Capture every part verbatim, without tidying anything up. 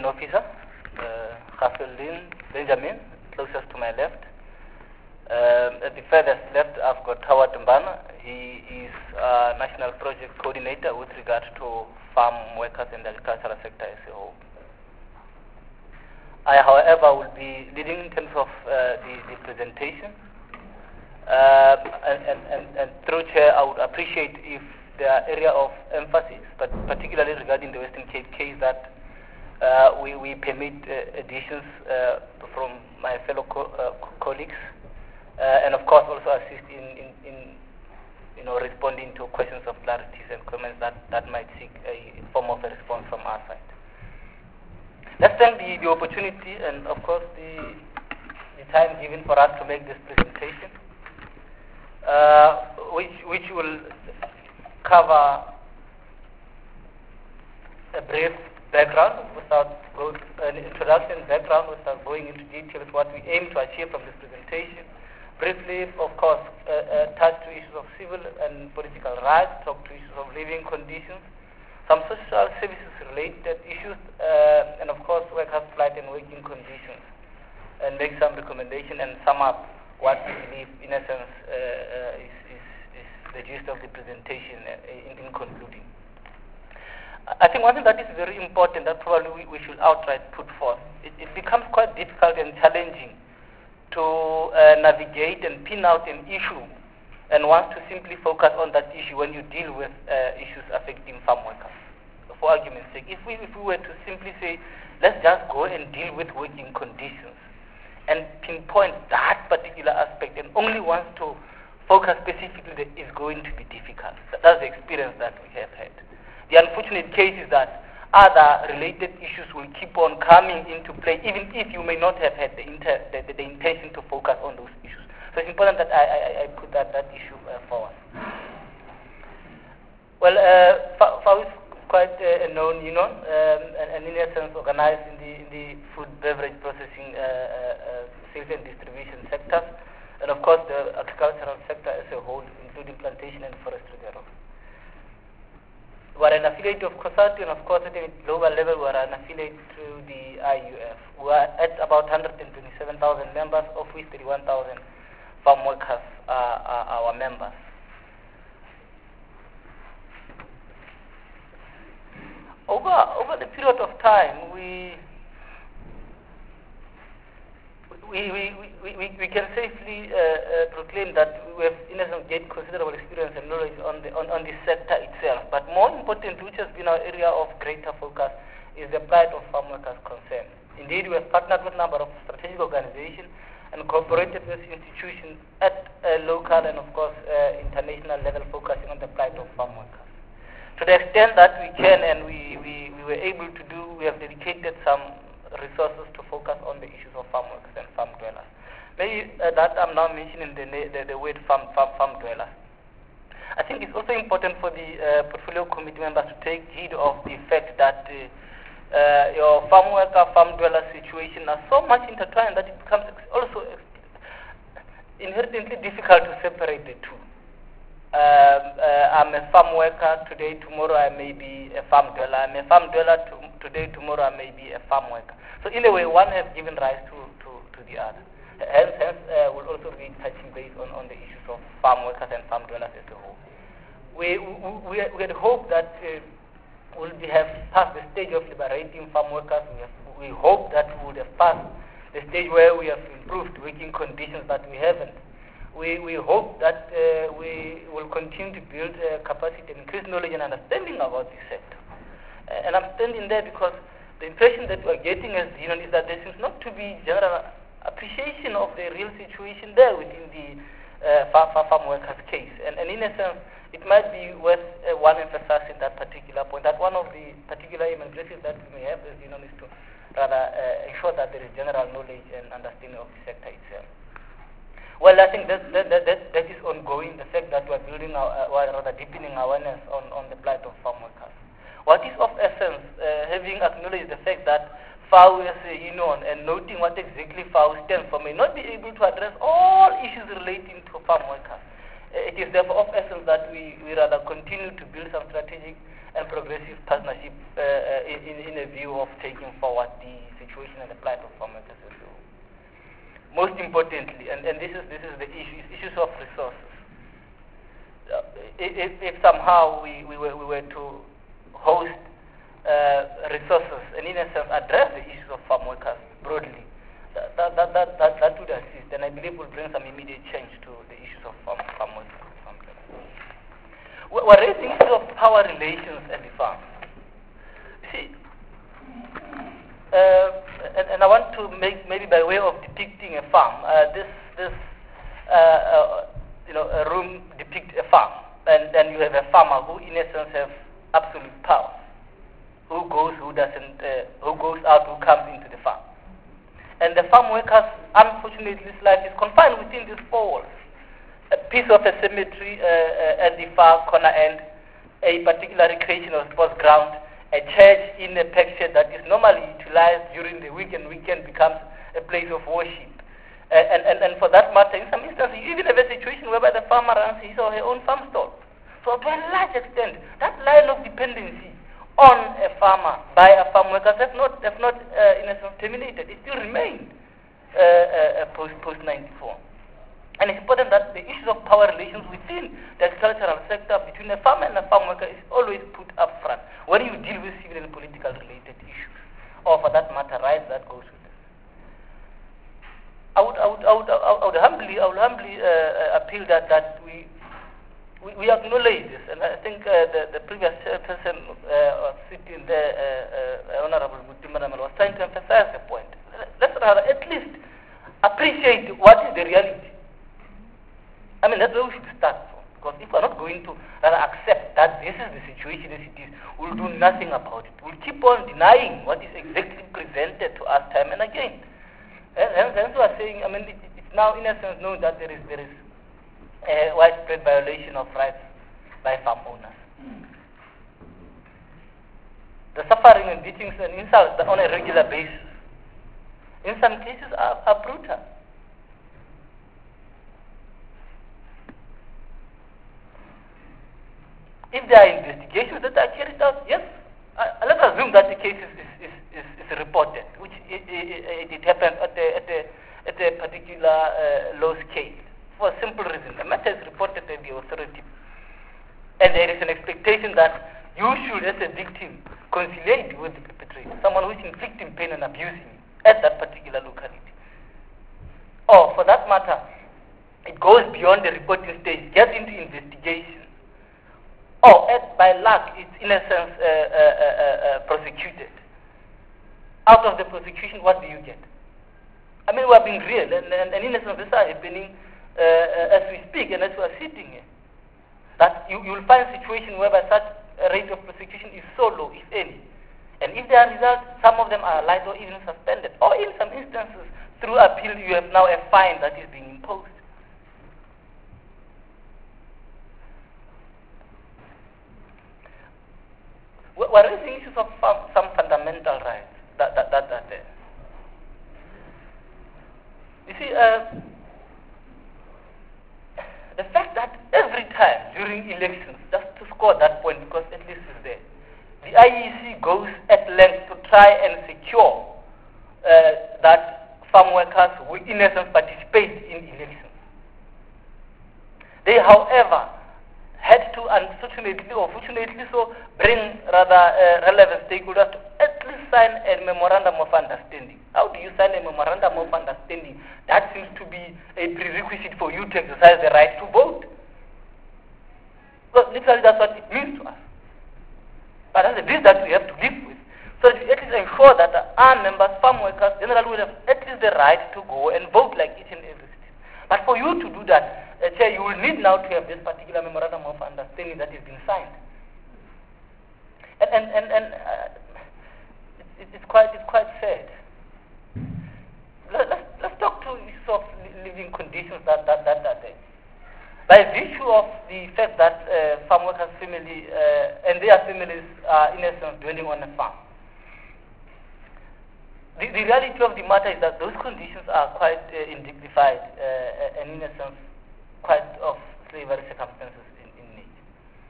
Union officer, uh, Hafeldin Benjamin, closest to my left. Um, at the furthest left, I've got Howard Mbana. He is uh, National Project Coordinator with regard to farm workers and the agricultural sector as a whole. I, however, will be leading in terms of uh, the, the presentation. Uh, and, and, and, and through Chair, I would appreciate if there are area of emphasis, but particularly regarding the Western Cape case, that uh, we, we permit uh, additions uh, from my fellow co uh, colleagues, uh, and of course also assist in, in, in you know, responding to questions of clarities and comments that, that might seek a form of a response from our side. Let's thank the, the opportunity and of course the, the time given for us to make this presentation, uh, which, which will cover a brief background without going, an introduction background without going into details what we aim to achieve from this presentation. Briefly, of course, uh, uh, touch to issues of civil and political rights, talk to issues of living conditions, some social services related issues, uh, and of course workers' plight and working conditions, and make some recommendation and sum up what we believe in essence uh, uh, is, is, is the gist of the presentation uh, in, in concluding. I think one thing that is very important that probably we, we should outright put forth, it, it becomes quite difficult and challenging to uh, navigate and pin out an issue and want to simply focus on that issue when you deal with uh, issues affecting farm workers. For argument's sake, if we, if we were to simply say, let's just go and deal with working conditions and pinpoint that particular aspect and only want to focus specifically, that is going to be difficult. That's the experience that we have had. The unfortunate case is that other related issues will keep on coming into play, even if you may not have had the, inter, the, the, the intention to focus on those issues. So it's important that I, I, I put that, that issue uh, forward. Well, uh, FAO is quite uh, a known union, um, and, and in essence organized in the, in the food beverage processing uh, uh, sales and distribution sectors, and of course the agricultural sector as a whole, including plantation and forestry thereof. We are an affiliate of COSATU, and of course at a global level we are an affiliate to the I U F. We are at about one hundred twenty-seven thousand members, of which thirty-one thousand farm workers are, are our members. Over, over the period of time, we We, we, we, we, we can safely uh, uh, proclaim that we have, in essence, gained considerable experience and knowledge on the, on, on the sector itself. But more important, which has been our area of greater focus, is the plight of farm workers concerned. Indeed, we have partnered with a number of strategic organizations and cooperated with institutions at a local and, of course, uh, international level, focusing on the plight of farm workers. To the extent that we can and we, we, we were able to do, we have dedicated some resources to focus on the issues of farm workers and farm dwellers. Maybe uh, that I'm now mentioning the, the, the word farm, farm, farm dwellers. I think it's also important for the uh, portfolio committee members to take heed of the fact that uh, uh, your farm worker, farm dweller situation are so much intertwined that it becomes also inherently difficult to separate the two. Um, uh, I'm a farm worker today, tomorrow I may be a farm dweller. I'm a farm dweller to, today, tomorrow I may be a farm worker. So in a way, one has given rise to, to, to the other. Hence, hence uh, we'll also be touching base on, on the issues of farm workers and farm dwellers as a whole. We, we, we had hoped that uh, we'll be, have passed the stage of liberating farm workers. We, have, we hope that we would have passed the stage where we have improved working conditions, but we haven't. We, we hope that uh, we will continue to build uh, capacity and increase knowledge and understanding about this sector. Uh, and I'm standing there because the impression that we're getting as you know, is that there seems not to be general appreciation of the real situation there within the uh, farm, farm workers case. And, and in a sense, it might be worth uh, one emphasizing that particular point, that one of the particular imaginations that we may have as you know, is to rather uh, ensure that there is general knowledge and understanding of the sector itself. Well, I think that, that, that, that is ongoing, the fact that we're building our, uh, or rather deepening awareness on, on the plight of farm workers. What is of essence, uh, having acknowledged the fact that FAO as a union and noting what exactly FAO stands for may not be able to address all issues relating to farm workers. it is therefore of essence that we, we rather continue to build some strategic and progressive partnership uh, in, in a view of taking forward the situation and the plight of farm workers as well. Most importantly, and, and this is this is the issue, issues of resources. Uh, if, if somehow we, we, were, we were to host uh, resources and in a sense address the issues of farm workers broadly, that, that, that, that, that, that would assist, and I believe will bring some immediate change to the issues of farm, farm workers. We're raising issues of power relations at the farm. You see, uh, and, and I want to make, maybe by way of depicting a farm, uh, this, this uh, uh, you know, a room depicts a farm, and then you have a farmer who in essence has absolute power, who goes, who doesn't, uh, who goes out, who comes into the farm. And the farm workers, unfortunately, this life is confined within these four walls. A piece of a cemetery uh, uh, at the far corner end, a particular recreational sports ground, a church in a picture that is normally utilized during the week and weekend becomes a place of worship. Uh, and, and, and for that matter, in some instances, you even have a situation whereby the farmer runs his or her own farm stall. So to a large extent, that line of dependency on a farmer by a farm workers have not, have not uh, in a sense, terminated. It still remained uh, uh, post, post ninety-four. And it's important that the issues of power relations within the agricultural sector between a farmer and a farm worker is always put up front when you deal with civil and political related issues, or for that matter, rights that goes with it. I would, I would, I would, I would humbly, I would humbly uh, appeal that that we, we, we acknowledge this, and I think uh, the, the previous person uh, sitting there, uh, uh, Honorable Mutimanamal, was trying to emphasize the point. Let's rather at least appreciate what is the reality. I mean, that's where we should start from. Because if we're not going to rather accept that this is the situation as it is, we'll do nothing about it. We'll keep on denying what is exactly presented to us time and again. And hence we are saying, I mean, it, it's now in essence known that there is there is a widespread violation of rights by farm owners. The suffering and beatings and insults on a regular basis, in some cases, are, are brutal. If there are investigations that are carried out, yes, uh, let's assume that the case is, is, is, is reported, which it, it, it happens at a, at a, at a particular uh, low scale. For a simple reason, the matter is reported to the authority. And there is an expectation that you should, as a victim, conciliate with the perpetrator, someone who is inflicting pain and abusing you at that particular locality. Or, for that matter, it goes beyond the reporting stage, gets into investigation. Or, as by luck, it's in a sense uh, uh, uh, uh, prosecuted. Out of the prosecution, what do you get? I mean, we are being real, and, and, and in a sense, this is happening uh, uh, as we speak and as we are sitting here. That you will find a situation whereby such a rate of prosecution is so low, if any. And if there are results, some of them are light or even suspended. Or in some instances, through appeal, you have now a fine that is being imposed. We're raising issues of some fundamental rights that, that, that are there. You see, uh, the fact that every time during elections, just to score that point, because at least it's there, the I E C goes at length to try and secure uh, that farm workers will in essence participate in elections. They, however, had to, unfortunately or fortunately so, bring rather uh, relevant stakeholders to at least sign a memorandum of understanding. How do you sign a memorandum of understanding? That seems to be a prerequisite for you to exercise the right to vote. Because literally that's what it means to us. But that's the bill that we have to live with. So that we at least ensure that our members, farm workers, generally will have at least the right to go and vote like each and every citizen. But for you to do that, Uh, chair, you will need now to have this particular memorandum of understanding that has been signed. And and and, and uh, it, it's quite it's quite sad. Let, let's let's talk to issues of living conditions that that that are there. By virtue of the fact that uh, farm workers' family uh, and their families are in essence dwelling on a farm. The, the reality of the matter is that those conditions are quite uh, indignified uh, and in essence quite of slavery circumstances in, in nature.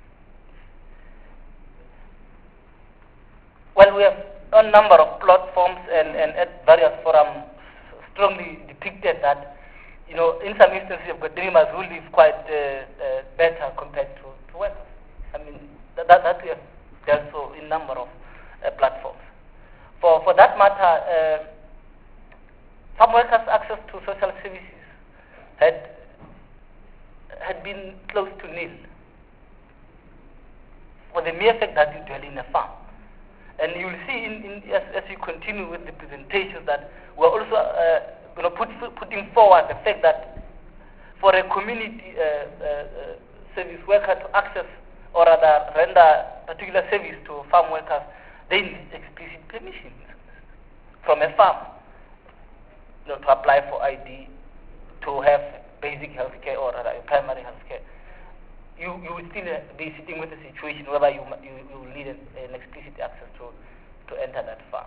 Well, we have a number of platforms and, and at various forums strongly depicted that, you know, in some instances you've got dreamers who live quite uh, uh, better compared to, to workers. I mean, that, that, that we have done so in number of uh, platforms. For, for that matter, uh, some workers' access to social services had had been close to nil for the mere fact that you dwell in a farm. And you will see in, in, as, as you continue with the presentations that we're also uh, you know, put, putting forward the fact that for a community uh, uh, uh, service worker to access or rather render particular service to farm workers, they need explicit permission from a farm, you know, to apply for I D, to have basic health care or rather primary health care. You, you will still be sitting with a situation whereby you, you, you will need an, an explicit access to, to enter that farm.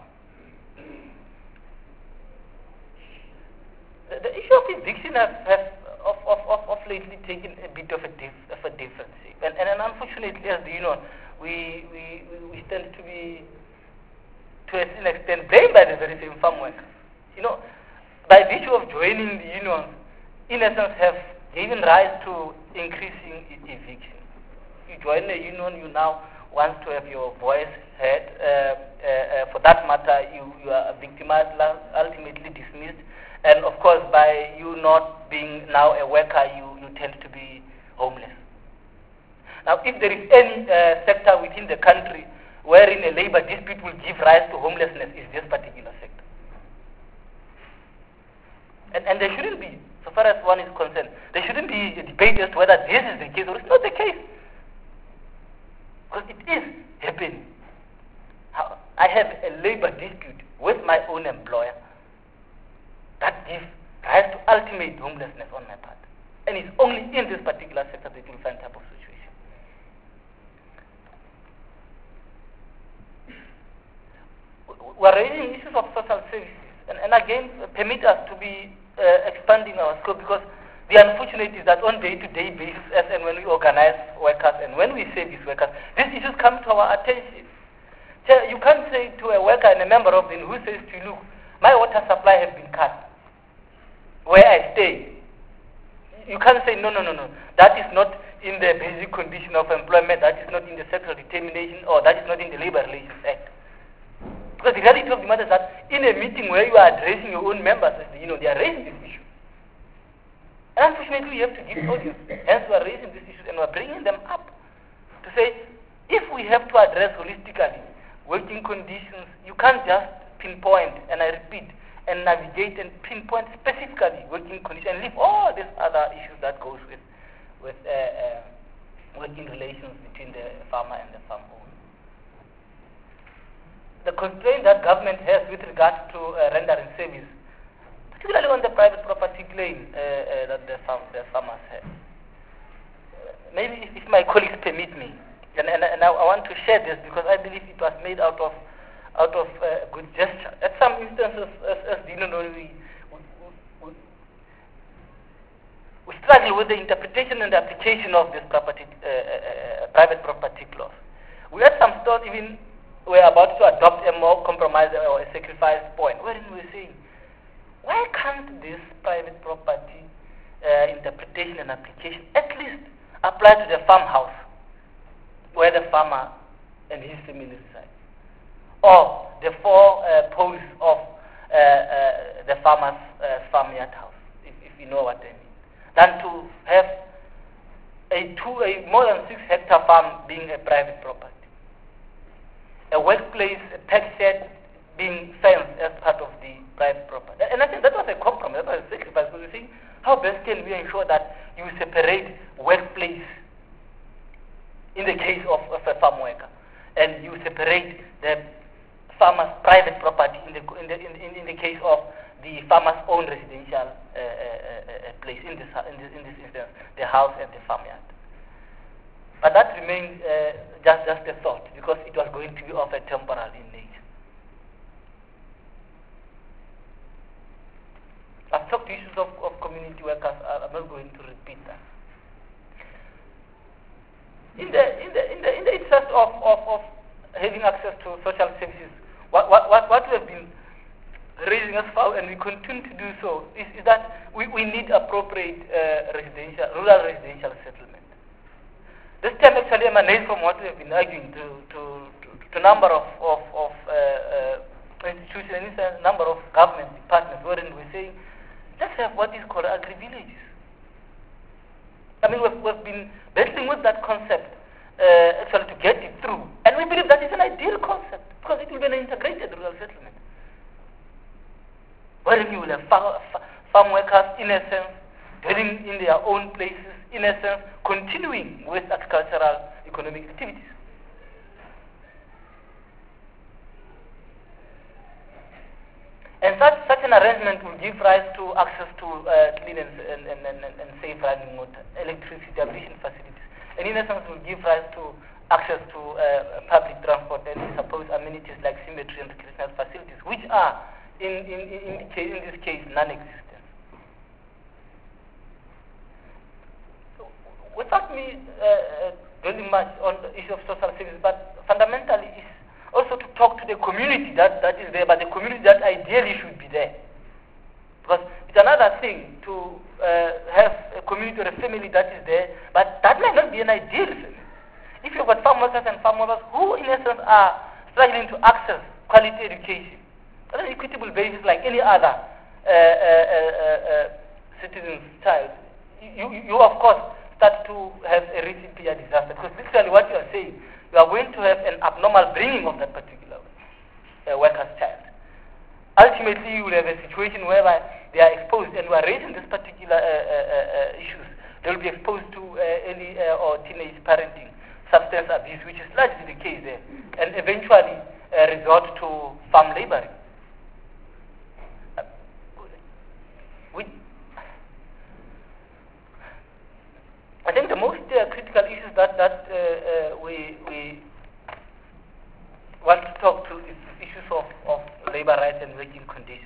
The, the issue of eviction has, has of, of, of, of lately taken a bit of a, dif, of a difference. And, and, and unfortunately, as you know, we, we, we stand to be, to a certain extent, blamed by the very same farm workers. You know, by virtue of joining the unions, in essence, have given rise to increasing e- eviction. You join the union, you now want to have your voice heard. Uh, uh, uh, for that matter, you, you are victimized, ultimately dismissed. And of course, by you not being now a worker, you, you tend to be homeless. Now, if there is any uh, sector within the country wherein a labor dispute will give rise to homelessness, is this particular sector. And, and there shouldn't be, so far as one is concerned, there shouldn't be a debate as to whether this is the case or it's not the case. Because it is happening. How, I have a labor dispute with my own employer that gives rise to ultimate homelessness on my part. And it's only in this particular sector that you'll find type of situation. We're raising issues of social services. And, and again, permit us to be uh, expanding our scope, because the unfortunate is that on day-to-day basis, as and when we organize workers and when we service workers, these issues come to our attention. So you can't say to a worker and a member of them who says to you, look, my water supply has been cut where I stay. You can't say, no, no, no, no. That is not in the basic condition of employment, that is not in the sexual determination, or that is not in the Labor Relations Act. Because the reality of the matter is that in a meeting where you are addressing your own members, you know, they are raising this issue. And unfortunately, we have to give audience. Hence, we are raising these issues and we are bringing them up to say, if we have to address holistically working conditions, you can't just pinpoint, and I repeat, and navigate and pinpoint specifically working conditions and leave all these other issues that goes with, with uh, uh, working relations between the farmer and the farm owner. The constraint that government has with regards to uh, rendering service, particularly on the private property claim uh, uh, that the, farm, the farmers have. Uh, maybe if, if my colleagues permit me, and, and, and I, I want to share this because I believe it was made out of out of uh, good gesture. At some instances, as, as you know, we, we, we, we struggle with the interpretation and the application of this property, uh, uh, private property clause. We had some thought even we're about to adopt a more compromise or a sacrifice point, wherein we're saying, why can't this private property uh, interpretation and application at least apply to the farmhouse where the farmer and his family reside, or the four uh, poles of uh, uh, the farmer's uh, farmyard house, if, if you know what I mean, than to have a, two, a more than six hectare farm being a private property. A workplace, a pack shed being fenced as part of the private property. And I think that was a compromise, that was a sacrifice, because you see, how best can we ensure that you separate workplace in the case of, of a farm worker, and you separate the farmer's private property in the, in the, in, in the case of the farmer's own residential uh, uh, uh, place, in this, in, this, in this instance, the house and the farmyard. But that remains uh, just, just a thought, because it was going to be of a temporal in nature. I've talked to issues of, of community workers. I'm not going to repeat that. in the in the in the in the interest of, of, of having access to social services, what what what, what we have been raising as far, and we continue to do so, is, is that we, we need appropriate uh, residential, rural residential settlement. This term actually emanates from what we have been arguing to to to, to number of of, of uh, uh, institutions, a number of government departments, wherein we're saying, let's have what is called agri-villages. I mean, we've, we've been battling with that concept uh, actually to get it through, and we believe that it's an ideal concept because it will be an integrated rural settlement, wherein you will have farm, farm workers, in essence, dwelling in their own places, in essence, continuing with agricultural economic activities. And such, such an arrangement will give rise to access to uh, clean and, and, and, and, and safe running water, electricity, ablution facilities, and in essence will give rise to access to uh, public transport and suppose amenities like cemetery and recreational facilities, which are, in, in, in, in, case, in this case, non-existent. So, without me uh, dwelling much on the issue of social services, but fundamentally is also to talk to the community that, that is there, but the community that ideally should be there. Because it's another thing to uh, have a community or a family that is there, but that might not be an ideal family. If you've got farm workers and farm workers who in essence are struggling to access quality education on an equitable basis like any other uh, uh, uh, uh, citizen's child, you, you, you of course start to have a recipe of disaster, because literally what you are saying, you are going to have an abnormal bringing of that particular uh, worker's child. Ultimately, you will have a situation whereby they are exposed, and we are raising these particular uh, uh, uh, issues. They will be exposed to uh, early uh, or teenage parenting, substance abuse, which is largely the case there, and eventually uh, resort to farm laboring. Uh, which I think the most uh, critical issues that, that uh, uh, we, we want to talk to is issues of, of labor rights and working conditions.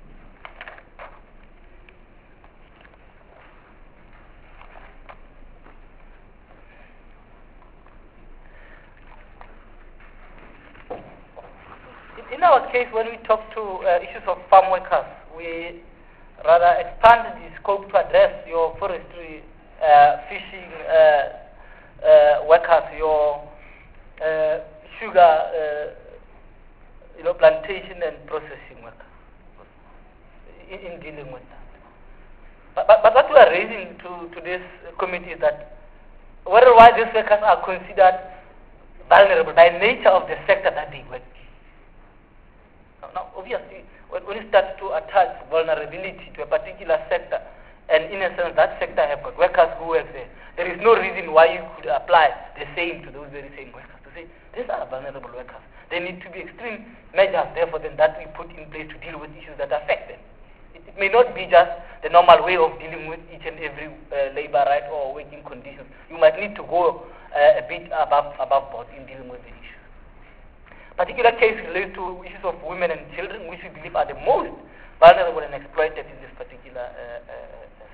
In, in our case, when we talk to uh, issues of farm workers, we rather expand the scope to address your forestry, Uh, fishing uh, uh, workers, your uh, sugar, uh, you know, plantation and processing workers in, in dealing with that. But, but, but what we are raising to, to this committee is that whether why these workers are considered vulnerable by nature of the sector that they work in. Now, now obviously, when, when you start to attach vulnerability to a particular sector, and in a sense, that sector have got workers who work there, there is no reason why you could apply the same to those very same workers. To say, these are vulnerable workers. There need to be extreme measures, therefore, then that we put in place to deal with issues that affect them. It, it may not be just the normal way of dealing with each and every uh, labor right or working conditions. You might need to go uh, a bit above, above board in dealing with the issues. Particular case relates to issues of women and children, which we believe are the most vulnerable and exploited in this particular uh, uh,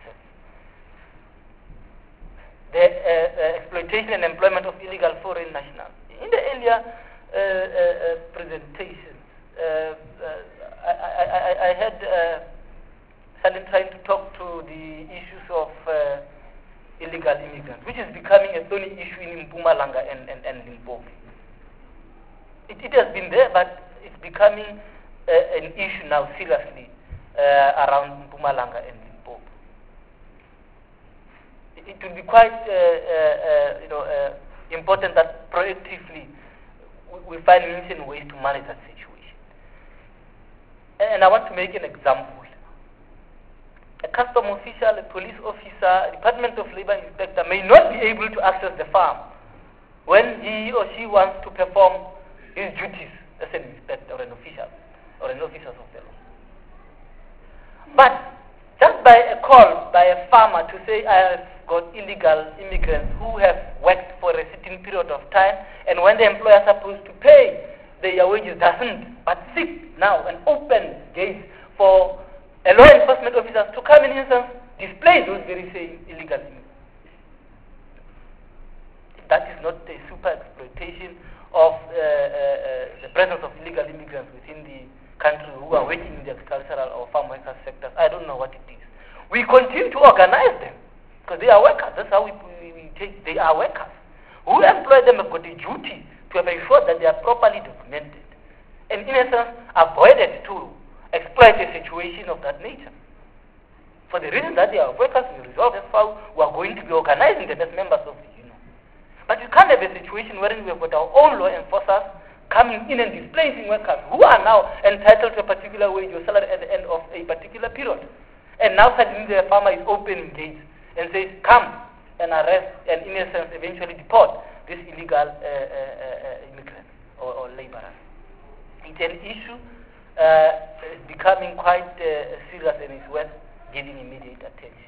the uh, uh, exploitation and employment of illegal foreign nationals. In the earlier uh, uh, uh, presentations, uh, uh, I, I, I, I had uh, started trying to talk to the issues of uh, illegal immigrants, which is becoming a thorny issue in Mpumalanga and, and, and Limpopo. It, it has been there, but it's becoming uh, an issue now seriously uh, around Mpumalanga and Limpopo. It will be quite, uh, uh, uh, you know, uh, important that proactively we, we find means and ways to manage that situation. And I want to make an example. A custom official, a police officer, a Department of Labor inspector may not be able to access the farm when he or she wants to perform his duties as an inspector or an official or an officer of the law. But just by a call by a farmer to say, I have got illegal immigrants who have worked for a certain period of time, and when the employer is supposed to pay their wages doesn't, but seek now an open gate for a law enforcement officers to come in and display those very same illegal immigrants. that is not a super exploitation of uh, uh, uh, the presence of illegal immigrants within the country who are working in the agricultural or farm workers sectors. I don't know what it is. We continue to organize them because they are workers. That's how we, we, we take. They are workers. Who employ them have got a duty to have ensured that they are properly documented and, in essence, avoided to exploit a situation of that nature. For the reason that they are workers, we resolve as far we are going to be organizing them as members of the union. But you can't have a situation wherein we have got our own law enforcers coming in and displacing workers who are now entitled to a particular wage or salary at the end of a particular period. And now suddenly the farmer is opening gates and says, come and arrest and, in a sense, eventually deport these illegal uh, uh, uh, immigrants or, or laborers. It's an issue uh, becoming quite uh, serious and it's worth giving immediate attention.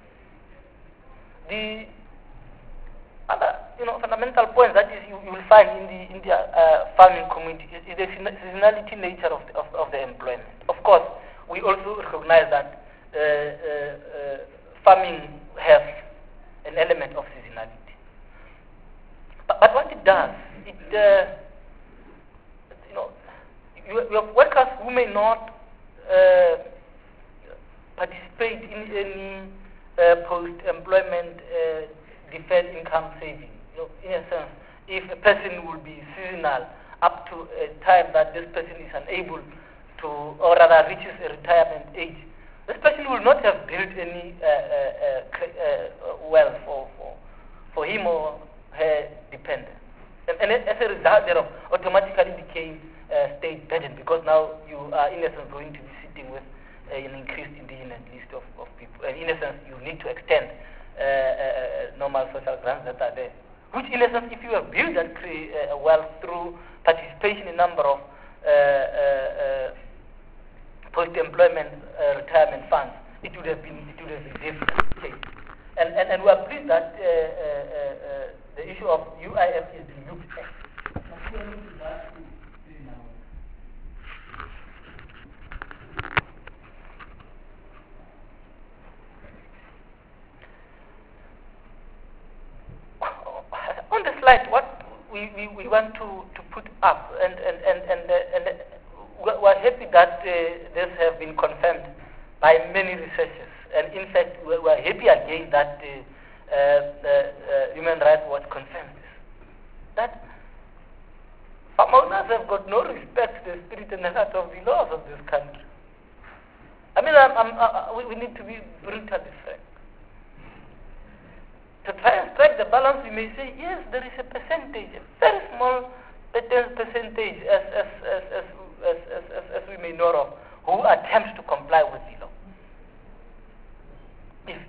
The other, you know, fundamental point that is you, you will find in the in the uh, farming community is, is the seasonality nature of the, of, of the employment. Of course, we also recognize that uh, uh, uh, farming has an element of seasonality. But, but what it does, it uh, you know, you, you have workers who may not uh, participate in any uh, post-employment uh, deferred income saving. You know, in a sense, if a person will be seasonal up to a time that this person is unable to, or rather reaches a retirement age, this person will not have built any uh, uh, uh, wealth for, for, for him or her dependent. And, and as a result thereof, automatically became uh, state burden because now you are in essence going to be sitting with uh, an increased indigent list of, of people. And in essence, you need to extend uh, uh, normal social grants that are there. Which in essence, if you have built that uh, wealth through participation in a number of uh, uh, uh, post-employment uh, retirement funds, it would have been it would have been different. And, and and we are pleased that uh, uh, uh, the issue of U I F is being looked at. On the slide, what we, we, we want to, to put up, and and and and, uh, and uh, we're happy that uh, this have been confirmed by many researchers, and in fact we're, we're happy again that uh, uh, the uh, Human Rights Watch confirms this. That farm owners have got no respect to the spirit and the heart of the laws of this country. I mean, I'm, I'm, uh, we, we need to be brutally frank. To try and strike the balance, we may say, yes, there is a percentage, a very small percentage, as, as, as, as, as, as, as, as we may know of, who attempts to comply with the law. If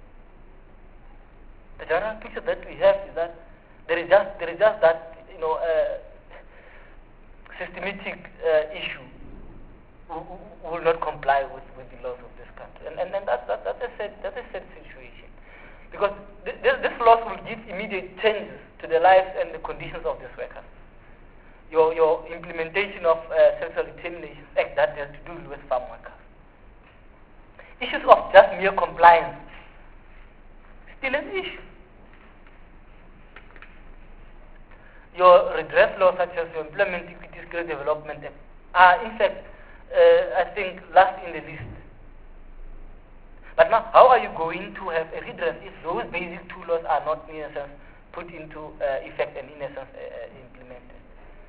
the general picture that we have is that there is just there is just that you know uh, systematic uh, issue who, who will not comply with, with the laws of this country, and and, and that, that that's a sad that's a sad situation, because th- this this laws will give immediate changes to the lives and the conditions of these workers. Your your implementation of uh, Sexual Determination Act that has to do with farm workers. Issues of just mere compliance still an issue. Your redress laws such as your Employment Equity Skill Development Act are in fact uh, I think last in the list. But now how are you going to have a redress if those basic two laws are not in essence put into uh, effect and in essence uh, implemented?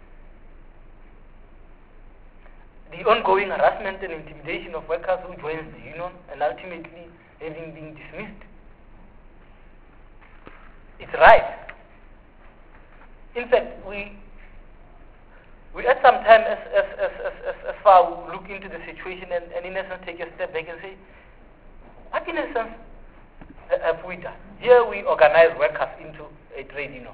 The ongoing harassment and intimidation of workers who join the union and ultimately having been dismissed. It's right. In fact, we we at some time as as as as, as, as far look into the situation and, and in essence take a step back and say, what in essence have we done? Here we organize workers into a trade union.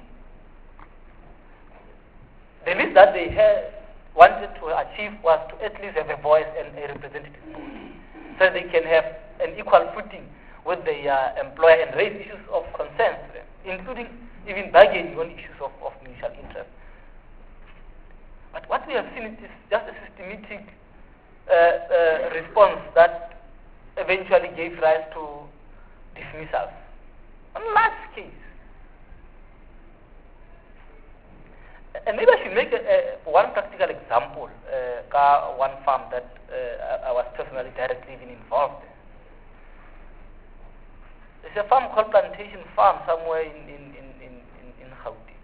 The least that they had wanted to achieve was to at least have a voice and a representative body, so they can have an equal footing with the uh, employer and raise issues of concern to them, including even bargaining on issues of, of mutual interest. But what we have seen is just a systematic uh, uh, response that eventually gave rise to dismissals on large scale. And maybe I should make a, a, one practical example, uh, one farm that uh, I was personally directly even involved in. There's a farm called Plantation Farm somewhere in, in, in, in, in, in Gauteng.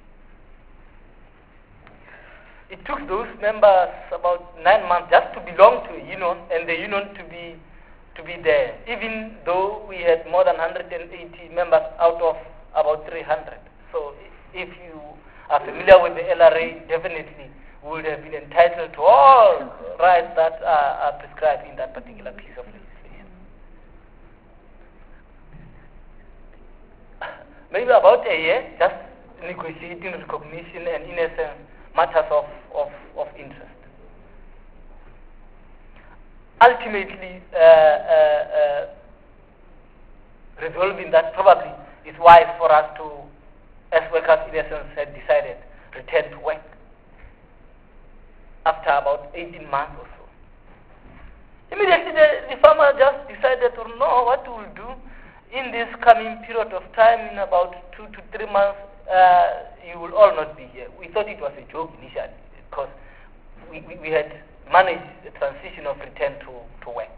It took those members about nine months just to belong to a union and the union to be to be there, even though we had more than one hundred eighty members out of about three hundred. So if you are familiar with the L R A, definitely would have been entitled to all rights that are, are prescribed in that particular piece of legislation. Maybe about a year, just negotiating recognition and, in essence, matters of, of, of interest. Ultimately, uh, uh, uh, resolving that probably is wise for us to, as workers in essence had decided, return to work after about eighteen months or so. Immediately the, the farmer just decided to know what we will do in this coming period of time. In about two to three months, uh, you will all not be here. We thought it was a joke initially because we, we, we had managed the transition of return to, to work.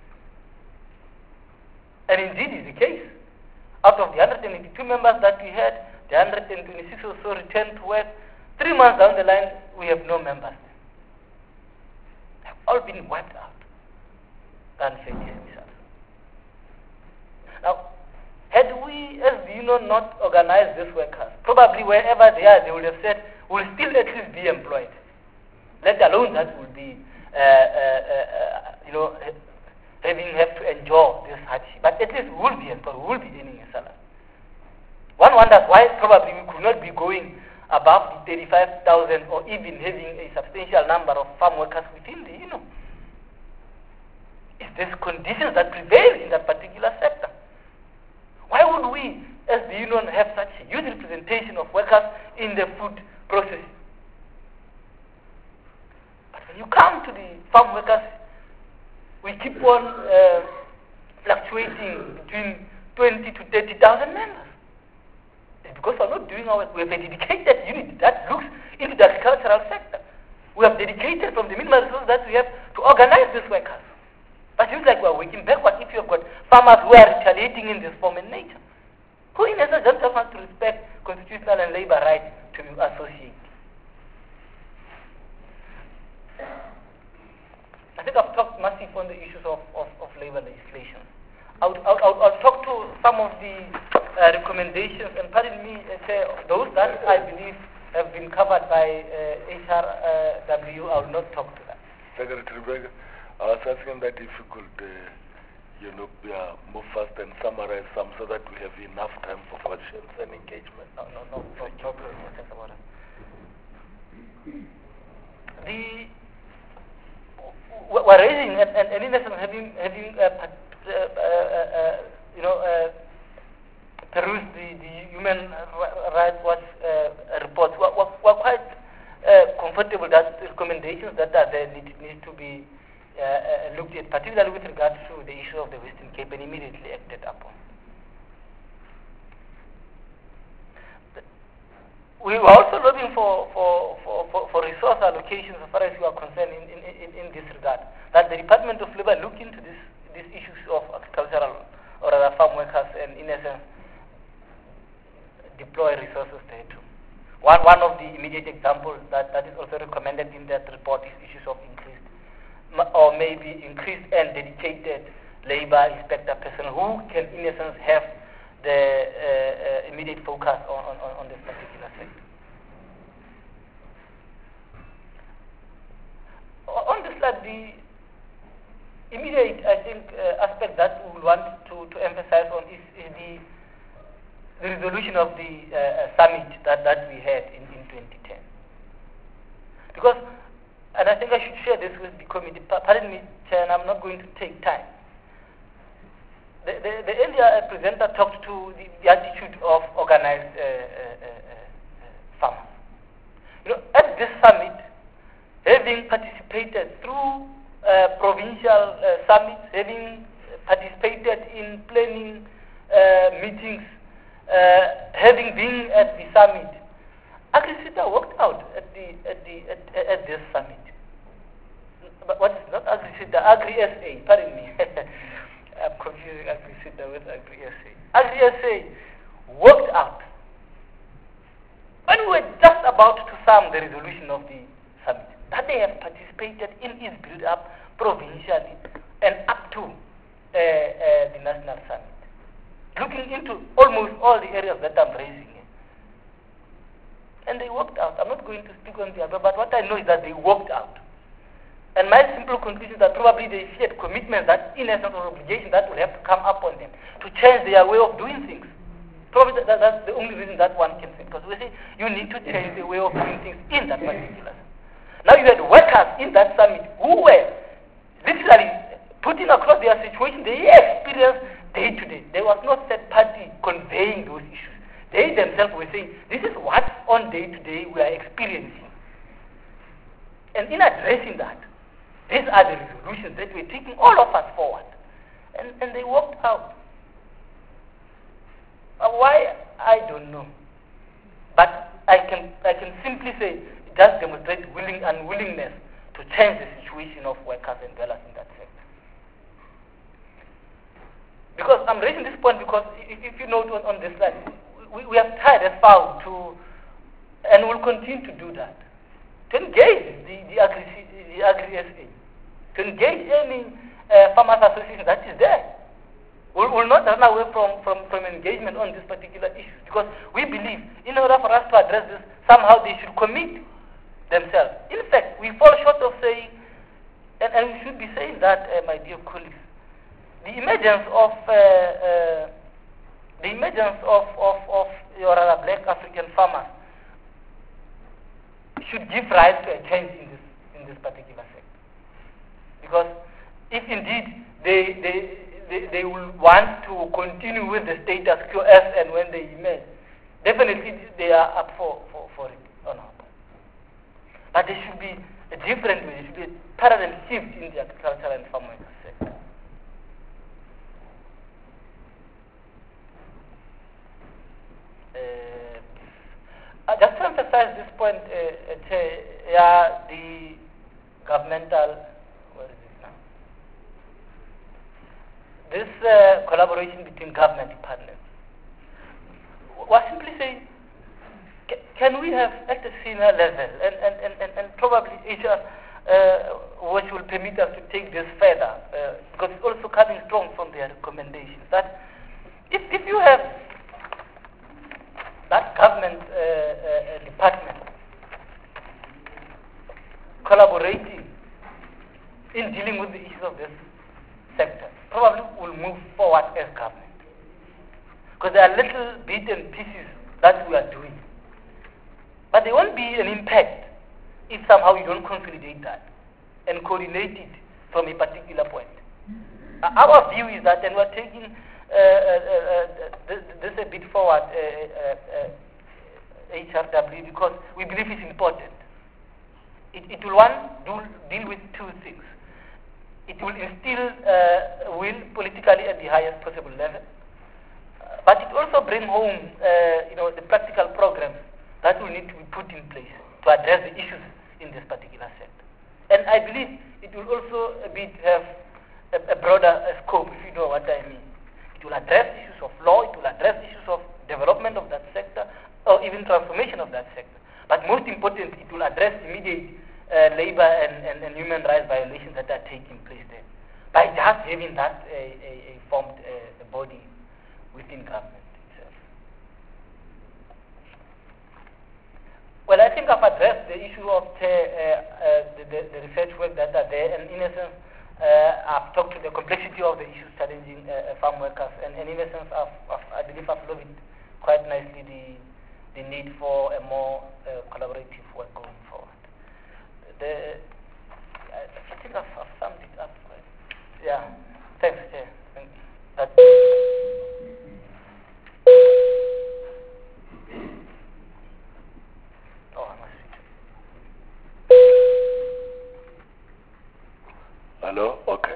And indeed is the case. Out of the one hundred eighty-two members that we had, the one hundred twenty-six or so returned to work. Three months down the line, we have no members. They've all been wiped out. Unfair dismissal. Now, had we, as the union, not organized these workers, probably wherever they are, they would have said, we'll still at least be employed. Let alone that would be, uh, uh, uh, you know, having have to endure this hardship. But at least we will be employed, we will be earning a salary. One wonders why probably we could not be going above the thirty-five thousand or even having a substantial number of farm workers within the union. It's these conditions that prevail in that particular sector. Why would we, as the union, have such a huge representation of workers in the food processing? But when you come to the farm workers, we keep on uh, fluctuating between twenty to thirty thousand members. It's because we're not doing our work. We have a dedicated unit that looks into the agricultural sector. We have dedicated from the minimal resources that we have to organize these workers. But it seems like we're working backward if you've got farmers who are retaliating in this form and nature, who in essence don't have to respect constitutional and labor rights to associate. I think I've talked massive on the issues of, of, of labor legislation. I'll, I'll, I'll talk to some of the uh, recommendations, and pardon me, uh, say those that I believe have been covered by uh, H R W, I will not talk to that. Secretary Brega, I was asking that if you could, uh, you know, uh, move fast and summarize some so that we have enough time for questions and engagement. No, no, no, no, no problem. Thanks about it. The we're raising and, and, and in essence having having uh, uh, uh, uh, you know uh, perused the, the Human Rights Watch uh, reports. We're, we're, we're quite uh, comfortable that the recommendations that are there need, need to be uh, uh, looked at, particularly with regards to the issue of the Western Cape, and immediately acted upon. We were also looking for, for, for, for, for resource allocations as far as you are concerned in, in, in this regard, that the Department of Labour look into this, these issues of agricultural or other farm workers and in essence deploy resources there too. One, one of the immediate examples that, that is also recommended in that report is issues of increased or maybe increased and dedicated labor inspector personnel who can in essence have the uh, uh, immediate focus on, on, on this particular sector. On this slide, the immediate, I think, uh, aspect that we want to, to emphasize on is, is the, the resolution of the uh, summit that, that we had in, in twenty ten. Because, and I think I should share this with the committee, pardon me, Chair, and I'm not going to take time. The, the, the earlier presenter talked to the, the attitude of organized uh, uh, uh, farmers. You know, at this summit, having participated through uh, provincial uh, summits, having participated in planning uh, meetings, uh, having been at the summit, AgriSeta worked out at the at the at, at this summit. But what is not AgriSeta? Agri-S A. Pardon me. I'm confusing AgriSeta with Agri-S A. Agri-S A worked out. When we were just about to sum the resolution of the summit, that they have participated in its build-up provincially and up to uh, uh, the national summit, looking into almost all the areas that I'm raising. And they worked out. I'm not going to speak on the other, but what I know is that they worked out. And my simple conclusion is that probably they feared commitments, that in essence or obligation that will have to come upon them to change their way of doing things. Probably that, that's the only reason that one can say, because we say you need to change the way of doing things in that particular. Now you had workers in that summit who were literally putting across their situation, they experienced day to day. There was no third party conveying those issues. They themselves were saying, this is what on day to day we are experiencing. And in addressing that, these are the resolutions that were taking all of us forward. And, and they worked out. Uh, why? I don't know. But I can I can simply say it does demonstrate willing unwillingness to change the situation of workers and dwellers in that sector. Because I'm raising this point because if, if you note on, on this slide, we, we have tried as far to, and will continue to do that, to engage the, the Agri the Agri-S A, to engage any uh, farmers association that is there. We will not run away from, from, from engagement on this particular issue, because we believe in order for us to address this, somehow they should commit themselves. In fact, we fall short of saying, and, and we should be saying that, uh, my dear colleagues, the emergence of uh, uh, the emergence of, of, of your other black African farmers should give rise to a change in this in this particular sector. Because if indeed they they They, they will want to continue with the status quo as and when they emerge, definitely they are up for, for, for it or not. But there should be a different way, there should be a paradigm shift in the agricultural and farming sector. Uh, just to emphasize this point, uh, uh, yeah, the governmental, what is it now? This uh, collaboration between government departments was simply saying, ca can we have at a senior level, and, and, and, and, and probably H R, uh, which will permit us to take this further, uh, because it's also coming strong from their recommendations, that if, if you have that government uh, uh, department collaborating in dealing with the issues of this sector, probably will move forward as government. Because there are little bits and pieces that we are doing. But there won't be an impact if somehow you don't consolidate that and coordinate it from a particular point. Uh, our view is that, and we're taking uh, uh, uh, this, this a bit forward, uh, uh, uh, H R W, because we believe it's important. It, it will, one, do, deal with two things. It will instill uh, will politically at the highest possible level, uh, but it also bring home, uh, you know, the practical programs that will need to be put in place to address the issues in this particular sector. And I believe it will also a bit have a, a broader uh, scope, if you know what I mean. It will address issues of law, it will address issues of development of that sector, or even transformation of that sector. But most importantly, it will address immediate Uh, labor and, and, and human rights violations that are taking place there, by just having that a, a, a formed uh, body within government itself. Well, I think I've addressed the issue of the, uh, uh, the, the, the research work that are there, and in essence, uh, I've talked to the complexity of the issues challenging uh, farm workers, and, and in essence, I've, I've, I believe I've looked quite nicely the, the need for a more uh, collaborative work going forward. The, I think I've, I've summed it up. Yeah. Thanks, Chair. Thank you. That's oh, I must switch. Hello? Okay.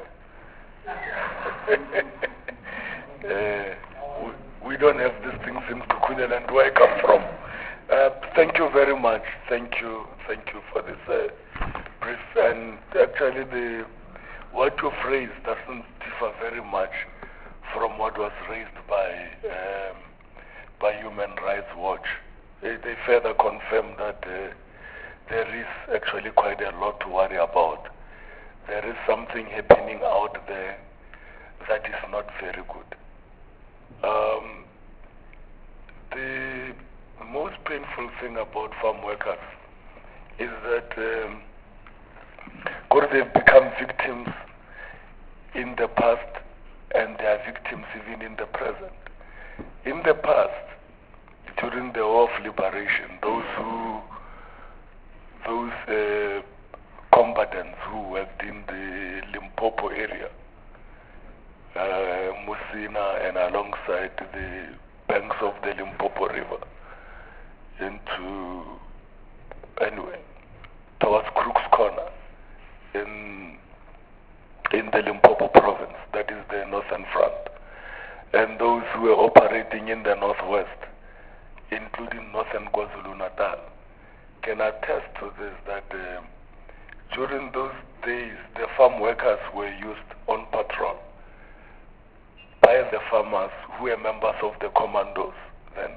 uh, we, we don't have these things in Kukuniland, where I come from. Uh, thank you very much. Thank you. Thank you for this uh, brief. And actually, the what you've raised doesn't differ very much from what was raised by um, by Human Rights Watch. They, they further confirm that uh, there is actually quite a lot to worry about. There is something happening out there that is not very good. Um, the most painful thing about farm workers is that um, because they've become victims in the past and they are victims even in the present. In the past, during the War of Liberation, those who, those uh, combatants who worked in the Limpopo area, uh, Musina and alongside the banks of the Limpopo River, into, anyway, towards Crook's Corner in, in the Limpopo province, that is the northern front, and those who were operating in the northwest, including northern KwaZulu-Natal, can attest to this, that uh, during those days, the farm workers were used on patrol by the farmers who were members of the commandos then.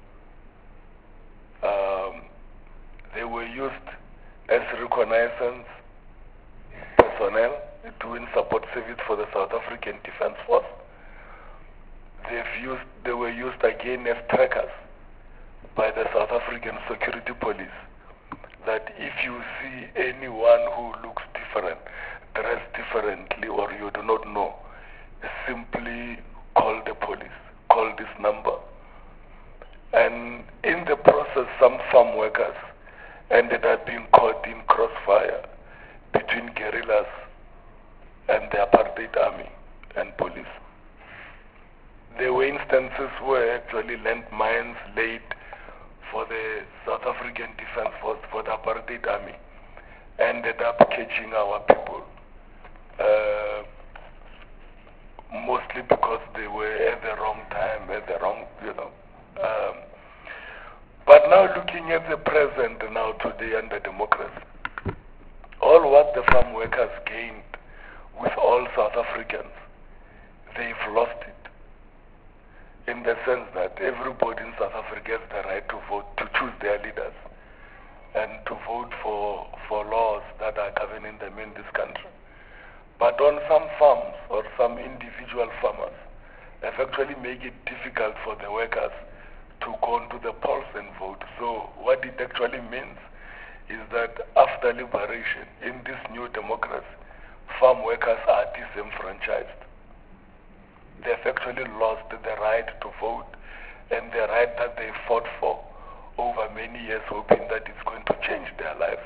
Um, they were used as reconnaissance personnel doing support service for the South African Defence Force. They've used, they were used again as trackers by the South African Security Police, that if you see anyone who looks different, dressed differently, or you do not know, simply call the police, call this number. And in the process, some farm workers ended up being caught in crossfire between guerrillas and the apartheid army and police. There were instances where actually landmines laid for the South African Defence Force, for the apartheid army, ended up catching our people, uh, mostly because they were at the wrong time, at the wrong, you know. Um, but now looking at the present now today under democracy, all what the farm workers gained with all South Africans, they've lost it. In the sense that everybody in South Africa has the right to vote, to choose their leaders, and to vote for, for laws that are governing them in this country. But on some farms or some individual farmers, have actually made it difficult for the workers to go into the polls and vote. So what it actually means is that after liberation, in this new democracy, farm workers are disenfranchised. They've actually lost the right to vote and the right that they fought for over many years, hoping that it's going to change their lives.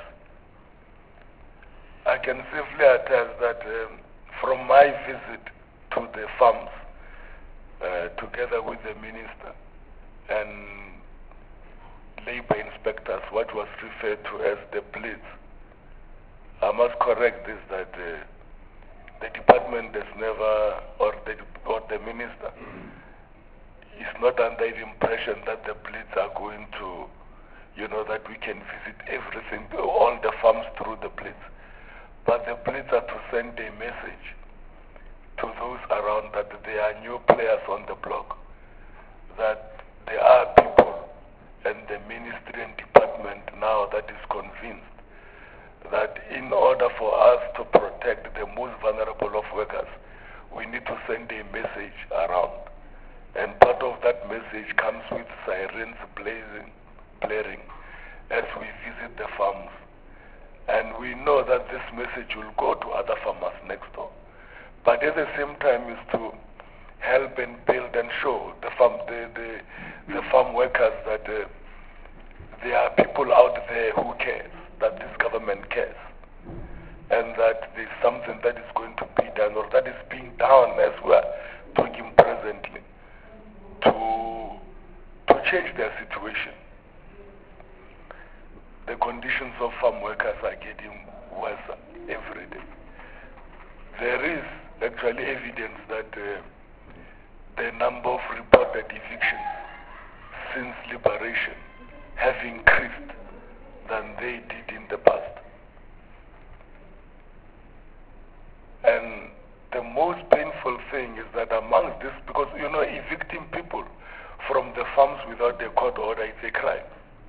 I can safely attest that um, from my visit to the farms, uh, together with the minister and labor inspectors, what was referred to as the blitz, I must correct this, that uh, the department has never, or the, or the minister, is not under the impression that the blitz are going to, you know, that we can visit everything, all the farms through the blitz. But the blitz are to send a message to those around that there are new players on the block, that there are people and the ministry and department now that is convinced that in order for us to protect the most vulnerable of workers, we need to send a message around. And part of that message comes with sirens blazing, blaring as we visit the farms. And we know that this message will go to other farmers next door. But at the same time is to help and build and show the farm, the, the, the farm workers that uh, there are people out there who care, that this government cares, and that there's something that is going to be done, or that is being done as we are talking presently, to, to change their situation. The conditions of farm workers are getting worse every day. There is actually evidence that uh, the number of reported evictions since liberation have increased than they did in the past. And the most painful thing is that amongst this, because you know, evicting people from the farms without a court order is a crime.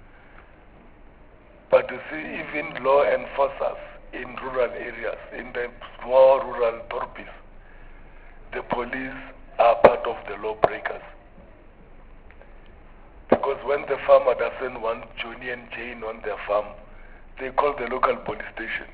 But you see, even law enforcers in rural areas, in the small rural torpis, the police are part of the lawbreakers. Because when the farmer doesn't want Johnny and Jane on their farm, they call the local police station.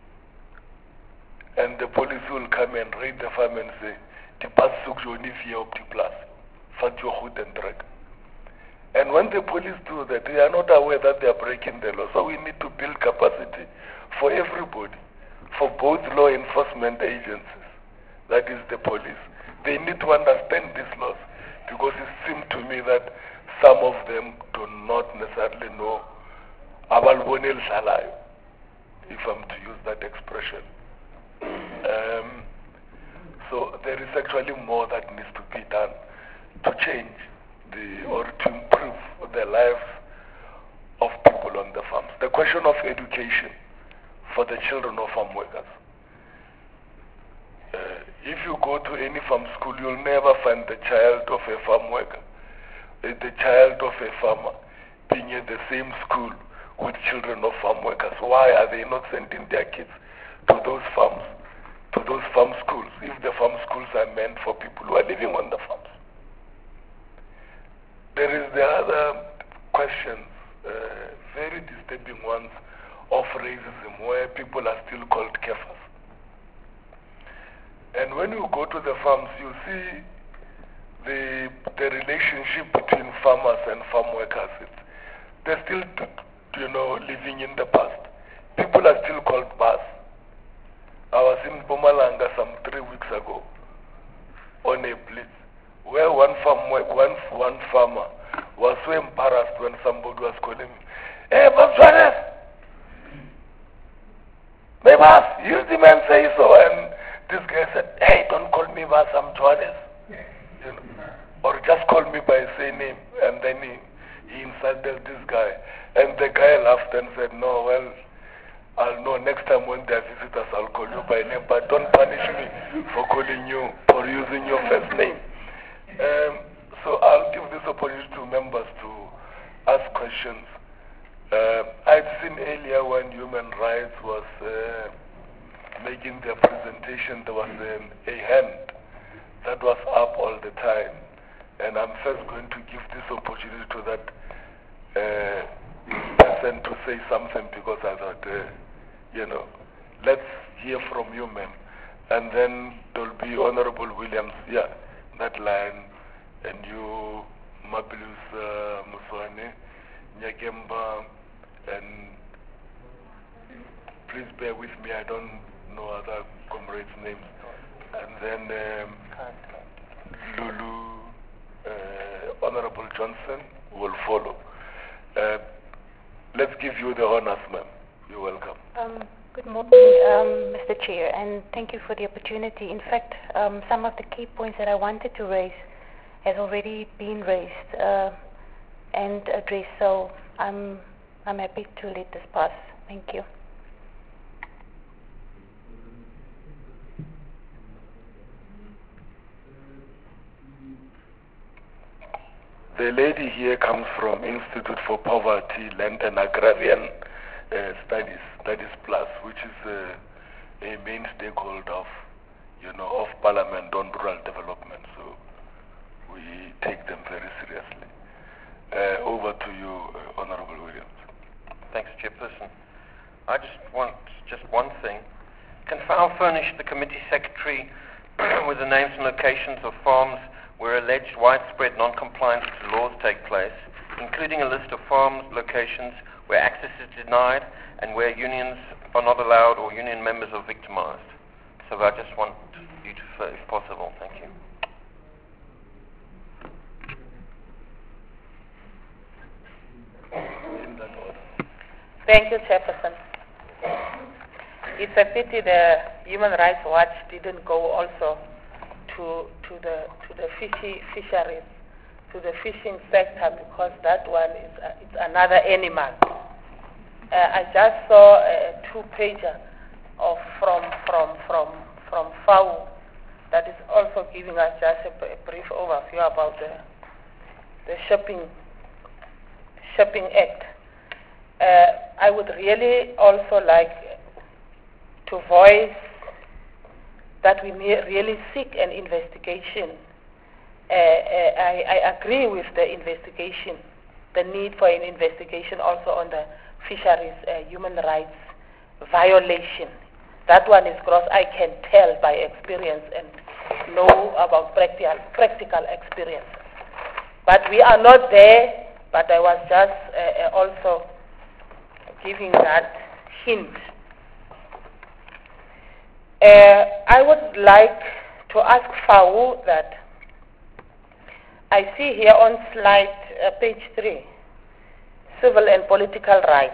And the police will come and raid the farm and say, "Die pas soek Johnny via op die plaas, vat jou goed en trek." And when the police do that, they are not aware that they are breaking the law. So we need to build capacity for everybody, for both law enforcement agencies, that is the police. They need to understand these laws, because it seems to me that some of them do not necessarily know abalbonel salayo, if I'm to use that expression. Um, so there is actually more that needs to be done to change the, or to improve the lives of people on the farms. The question of education for the children of farm workers. Uh, if you go to any farm school, you'll never find the child of a farm worker, uh, the child of a farmer being at the same school with children of farm workers. Why are they not sending their kids to those farms, to those farm schools, if the farm schools are meant for people who are living on the farms? There is the other questions, uh, very disturbing ones, of racism, where people are still called kephas. And when you go to the farms, you see the the relationship between farmers and farm workers. It, they're still, you know, living in the past. People are still called bas. I was in Mpumalanga some three weeks ago on a blitz, where one farm one one farmer was so embarrassed when somebody was calling him, "Hey, Bob Johannes, my boss, you the man say so," and this guy said, "Hey, don't call me boss, I'm Johannes, you know, or just call me by say name." And then he, he insulted this guy, and the guy laughed and said, "No, well, I'll know next time when there are visitors, I'll call you by name, but don't punish me for calling you, for using your first name." Um, so I'll give this opportunity to members to ask questions. Uh, I'd seen earlier when Human Rights was uh, making their presentation, there was um, a hand that was up all the time. And I'm first going to give this opportunity to that uh, person to say something, because I thought, uh, you know, let's hear from you, ma'am. And then there'll be Honorable Williams, yeah, that line, and you, Mabilius uh, Muswane, Nyagemba, and please bear with me, I don't know other comrades' names. And then um, Lulu, uh, Honorable Johnson will follow. Uh, let's give you the honors, ma'am. You're welcome. Um, good morning, um, Mister Chair, and thank you for the opportunity. In fact, um, some of the key points that I wanted to raise has already been raised uh, and addressed, so I'm, I'm happy to let this pass. Thank you. The lady here comes from Institute for Poverty, Land and Agrarian uh, Studies, Studies Plus, which is uh, a main stakeholder of, you know, of Parliament on rural development. So we take them very seriously. Uh, over to you, uh, Honorable Williams. Thanks, Chairperson. I just want just one thing. Can F A O furnish the committee secretary with the names and locations of farms where alleged widespread non-compliance to laws take place, including a list of farms locations where access is denied and where unions are not allowed or union members are victimized? So I just want you to, if possible, thank you. Thank you, Chairperson. It's a pity the Human Rights Watch didn't go also to to the to the fishy fisheries to the fishing sector, because that one is uh, it's another animal. Uh, I just saw a two-pager of from from from from F A O that is also giving us just a, a brief overview about the the shipping shipping act. Uh, I would really also like to voice that we may really seek an investigation. Uh, uh, I, I agree with the investigation, the need for an investigation also on the fisheries uh, human rights violation. That one is gross, I can tell by experience and know about practical, practical experience. But we are not there, but I was just uh, also giving that hint. Uh, I would like to ask F A O that I see here on slide uh, page three, civil and political rights.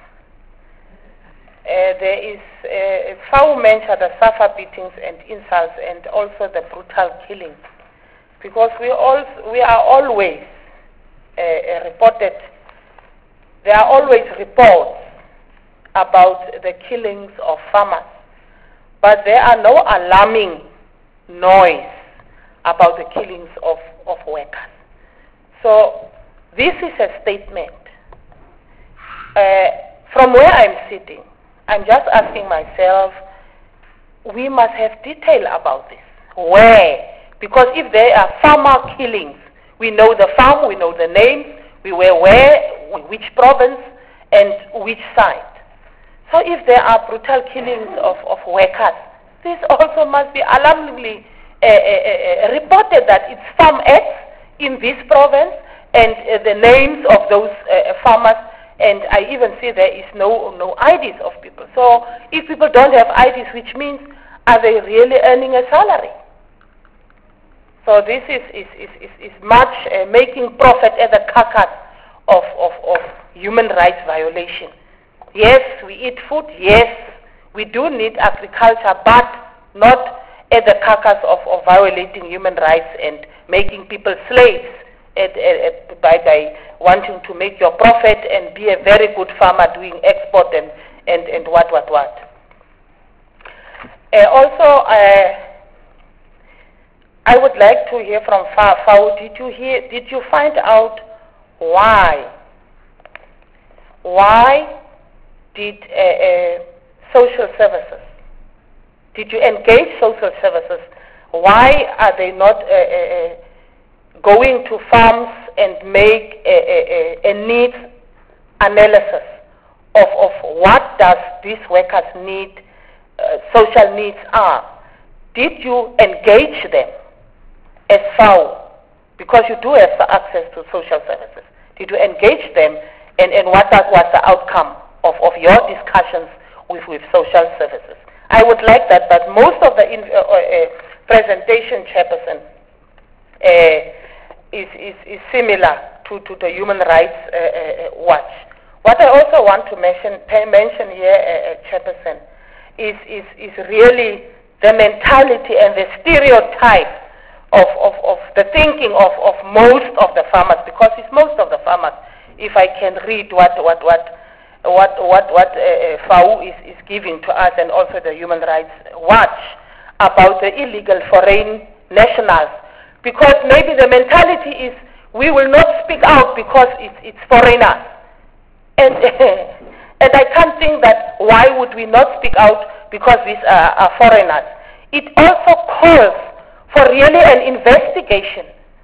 Uh, there is uh, F A O mentioned the SAFA beatings and insults and also the brutal killings, because we all we are always uh, uh, reported. There are always reports about the killings of farmers, but there are no alarming noise about the killings of, of workers. So this is a statement. Uh, from where I'm sitting, I'm just asking myself, we must have detail about this. Where? Because if there are farmer killings, we know the farm, we know the names, we were where, which province, and which site. So if there are brutal killings of, of workers, this also must be alarmingly uh, uh, uh, reported that it's farm acts in this province and uh, the names of those uh, farmers, and I even see there is no, no I Ds of people. So if people don't have I Ds, which means are they really earning a salary? So this is, is, is, is, is much uh, making profit at the carcass of, of, of human rights violation. Yes, we eat food. Yes, we do need agriculture, but not at the carcass of, of violating human rights and making people slaves at, at, at, by, by wanting to make your profit and be a very good farmer doing export and, and, and what, what, what. Uh, also, uh, I would like to hear from F A O. Did you hear? Did you find out why? Why did uh, uh, social services? Did you engage social services? Why are they not uh, uh, going to farms and make a, a, a needs analysis of, of what does these workers need, uh, social needs are? Did you engage them as F A O? Because you do have access to social services. Did you engage them, and, and what that was the outcome of, of your discussions with, with social services? I would like that, but most of the in, uh, uh, presentation, Chairperson, uh, is, is, is similar to, to the Human Rights uh, uh, Watch. What I also want to mention, mention here, uh, uh, Chairperson, is, is, is really the mentality and the stereotype of, of, of the thinking of, of most of the farmers, because it's most of the farmers, if I can read what, what, what what what what uh, F A O is, is giving to us, and also the Human Rights Watch, about the illegal foreign nationals, because maybe the mentality is we will not speak out because it's, it's foreigners, and and I can't think that why would we not speak out because these are, are foreigners. It also calls for really an investigation,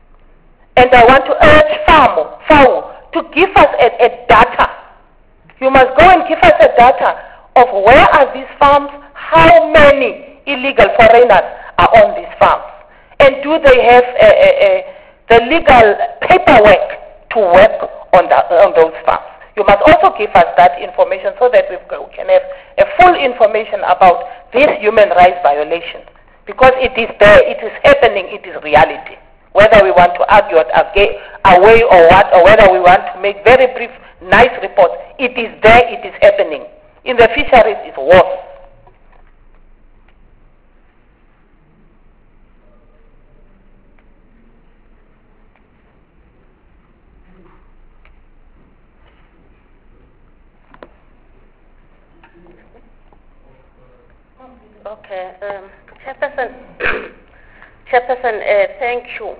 and I want to urge F A O to give us a, a data. You must go and give us a data of where are these farms, how many illegal foreigners are on these farms, and do they have a, a, a, the legal paperwork to work on, the, on those farms. You must also give us that information so that we can have a full information about this human rights violation, because it is there, it is happening, it is reality. Whether we want to argue it away or what, or whether we want to make very brief, nice reports, it is there, it is happening. In the fisheries, it's worse. Okay, um, Chairperson, Chairperson, uh, thank you.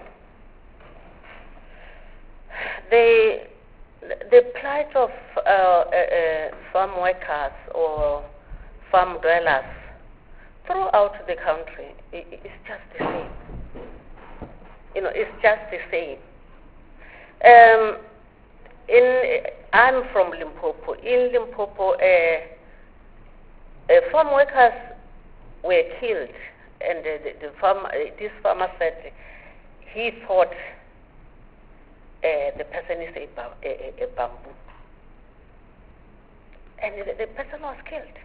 The the plight of uh, uh, uh, farm workers or farm dwellers throughout the country i- i- is just the same. You know, it's just the same. Um, in I'm from Limpopo. In Limpopo, uh, uh, farm workers were killed, and uh, the, the farm, uh, this farmer said he thought uh, the person is a, ba- a, a, a bamboo, and the, the person was killed.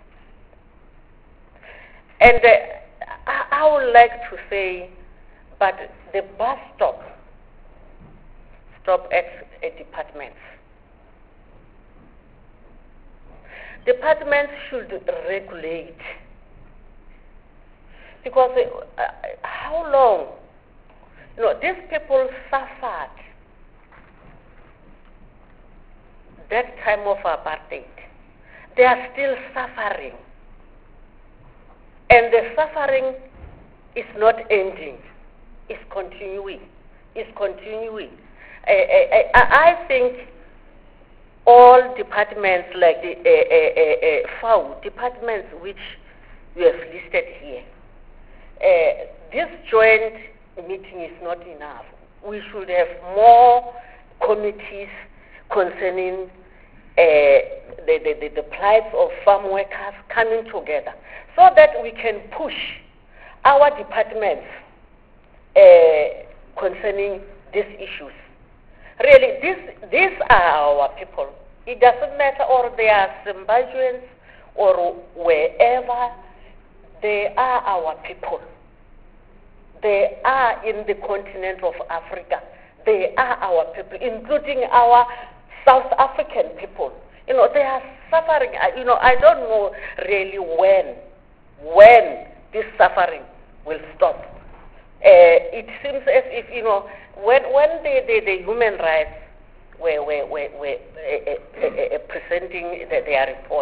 And uh, I, I would like to say, but the bus stop stop at, at departments. Departments should regulate, because uh, how long, you know, these people suffered that time of apartheid. They are still suffering, and the suffering is not ending. It's continuing. It's continuing. I, I, I, I think all departments like the uh, uh, uh, F A O, departments which you have listed here, uh, this joint meeting is not enough. We should have more committees concerning uh, the, the, the, the plights of farm workers coming together so that we can push our departments uh, concerning these issues. Really, this, these are our people. It doesn't matter, or they are Zimbabweans or wherever, they are our people. They are in the continent of Africa. They are our people, including our South African people. You know, they are suffering. You know, I don't know really when, when this suffering will stop. Uh, it seems as if, you know, when when the, the, the human rights were, were, were, were uh, uh, uh, presenting the, their report,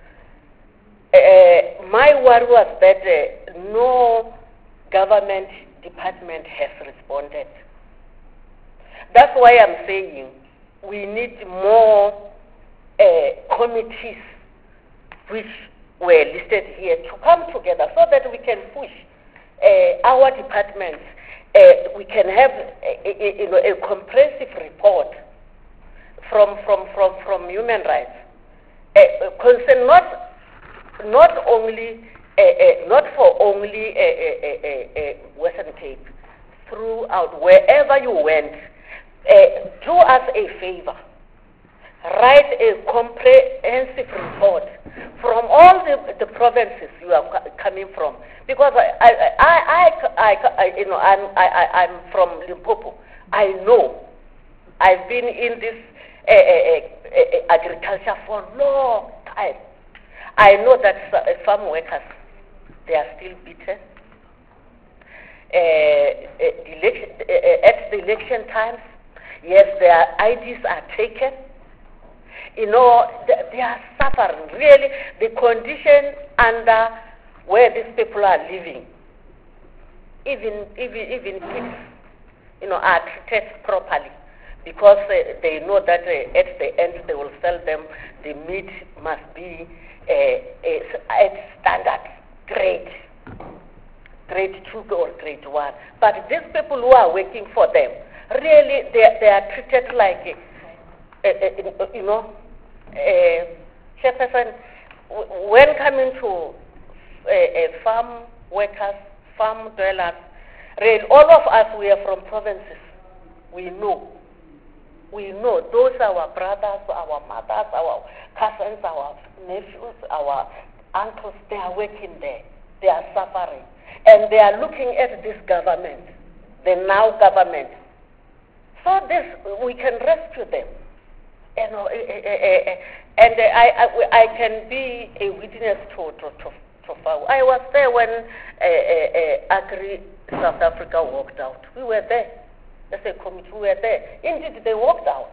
uh, my worry was that uh, no government department has responded. That's why I'm saying we need more uh, committees which were listed here to come together so that we can push uh, our departments. Uh, we can have a, a, you know, a comprehensive report from from from, from human rights, uh, concern not not only uh, uh, not for only uh, uh, uh, uh, Western Cape, throughout wherever you went. Uh, do us a favor. Write a comprehensive report from all the, the provinces you are coming from, because I, I, I, I, I you know, I'm, I, I, I'm from Limpopo. I know. I've been in this uh, uh, uh, agriculture for a long time. I know that uh, farm workers, they are still beaten. Uh, uh, election, uh, at the election times, yes, their I Ds are taken. You know, they, they are suffering. Really, the condition under where these people are living, even even even kids, you know, are treated properly, because uh, they know that uh, at the end they will sell them. The meat must be uh, uh, at standard grade, grade two or grade one. But these people who are working for them, really, they they are treated like, uh, uh, you know. Uh, Chairperson, w- when coming to uh, uh, farm workers, farm dwellers, really, all of us, we are from provinces. We know. We know those are our brothers, our mothers, our cousins, our nephews, our uncles. They are working there. They are suffering. And they are looking at this government, the now government. So this, we can rescue them. You know, uh, uh, uh, and uh, I, I, I can be a witness to to to, to F A O. I was there when uh, uh, uh, Agri South Africa walked out. We were there as a committee. We were there. Indeed, they walked out.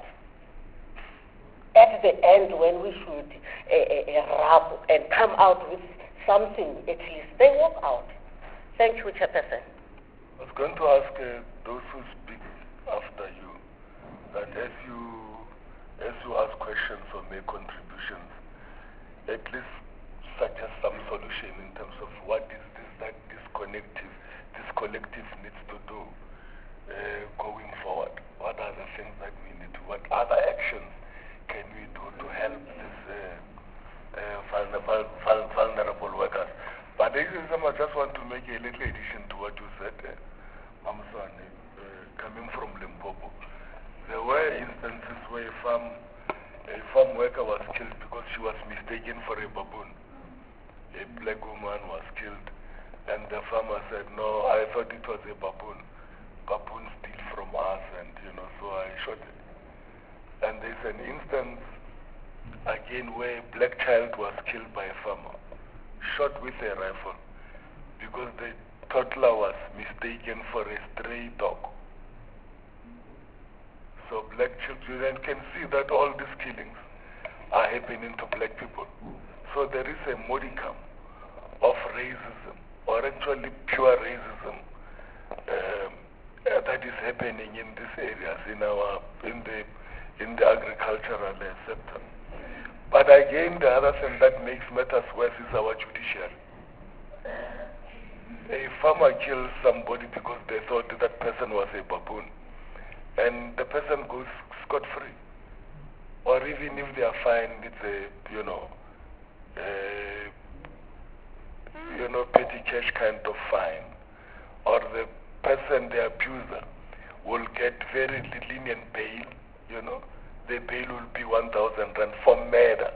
At the end, when we should uh, uh, rub and come out with something at least, they walk out. Thank you, Chairperson. I was going to ask uh, those who speak after you that as you as you ask questions or make contributions, at least suggest some solution in terms of what is this that this connective, this collective needs to do uh, going forward. What are the things that we need to, what other actions can we do to help these uh, uh, vulnerable, vulnerable workers? But I just want to make a little addition to what you said, uh, Mamswane, uh, coming from Limpopo. There were instances where a farm, a farm worker was killed because she was mistaken for a baboon. A black woman was killed, and the farmer said, no, I thought it was a baboon. Baboon steal from us, and you know, so I shot it. And there's an instance, again, where a black child was killed by a farmer, shot with a rifle, because the toddler was mistaken for a stray dog. So black children can see that all these killings are happening to black people. So there is a modicum of racism, or actually pure racism, um, uh, that is happening in these areas, in our, in the, in the agricultural uh, sector. But again, the other thing that makes matters worse is our judiciary. A farmer kills somebody because they thought that person was a baboon, and the person goes scot-free. Or even if they are fined, it's a, you know, uh, you know, petty cash kind of fine. Or the person, the abuser, will get very lenient bail, you know. The bail will be one thousand rand for murder.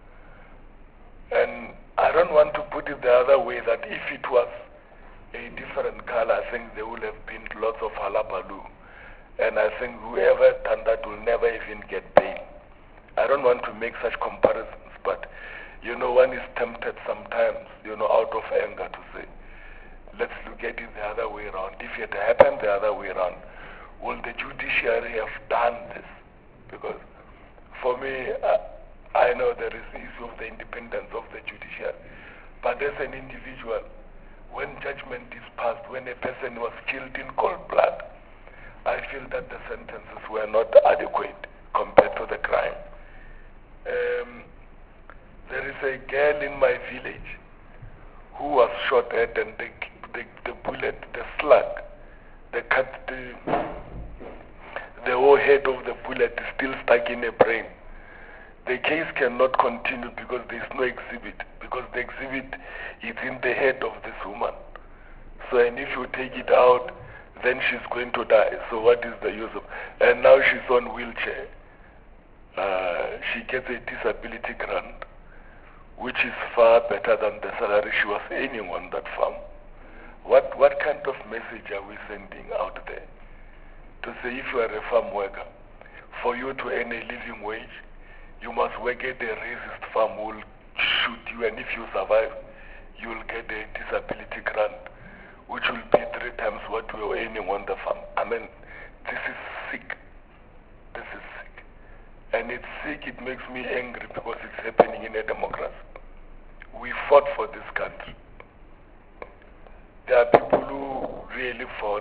And I don't want to put it the other way, that if it was a different color, I think there would have been lots of halabaloo. And I think whoever done that will never even get bail. I don't want to make such comparisons, but you know, one is tempted sometimes, you know, out of anger to say, let's look at it the other way around. If it happened the other way around, will the judiciary have done this? Because for me, uh, I know there is the issue of the independence of the judiciary, but as an individual, when judgment is passed, when a person was killed in cold blood, I feel that the sentences were not adequate compared to the crime. Um, there is a girl in my village who was shot at, and the, the, the bullet, the slug, they cut the, the whole head of the bullet is still stuck in her brain. The case cannot continue because there is no exhibit, because the exhibit is in the head of this woman. So, and if you take it out, then she's going to die. So what is the use of, and now she's on wheelchair. Uh, she gets a disability grant, which is far better than the salary she was earning on that farm. What, what kind of message are we sending out there? To say if you are a farm worker, for you to earn a living wage, you must work at a racist farm who will shoot you, and if you survive, you will get a disability grant, which will be three times what we were earning on the farm. I mean, this is sick. This is sick. And it's sick, it makes me angry because it's happening in a democracy. We fought for this country. There are people who really fought